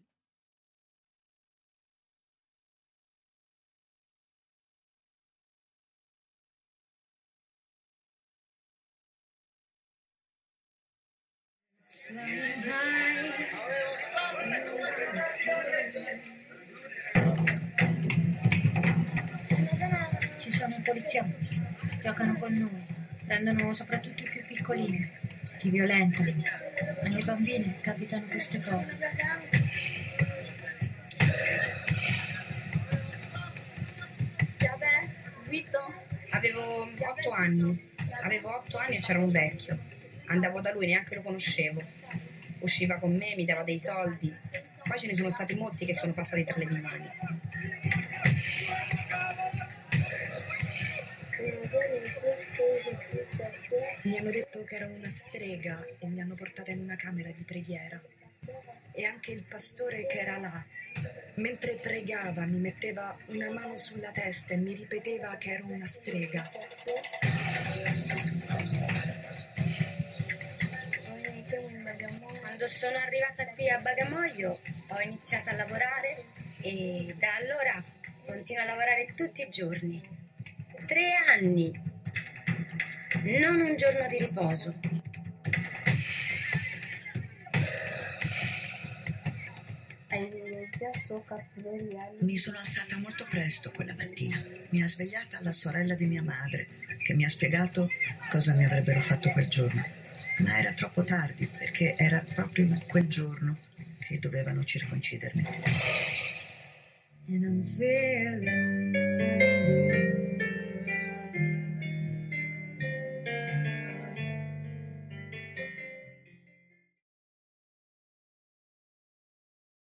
Ci sono i poliziotti, giocano con noi, prendono soprattutto i più piccolini, ti violentano. Alle bambine capitano queste cose. Avevo 8 anni. Avevo 8 anni e c'era un vecchio. Andavo da lui, neanche lo conoscevo. Usciva con me, mi dava dei soldi. Poi ce ne sono stati molti che sono passati tra le mie mani. Mi hanno detto che ero una strega e mi hanno portata in una camera di preghiera. E anche il pastore che era là, mentre pregava, mi metteva una mano sulla testa e mi ripeteva che ero una strega. Quando sono arrivata qui a Bagamoyo ho iniziato a lavorare e da allora continuo a lavorare tutti i giorni. 3 anni! Non un giorno di riposo. Mi sono alzata molto presto quella mattina. Mi ha svegliata la sorella di mia madre, che mi ha spiegato cosa mi avrebbero fatto quel giorno. Ma era troppo tardi, perché era proprio in quel giorno che dovevano circoncidermi. And I'm feeling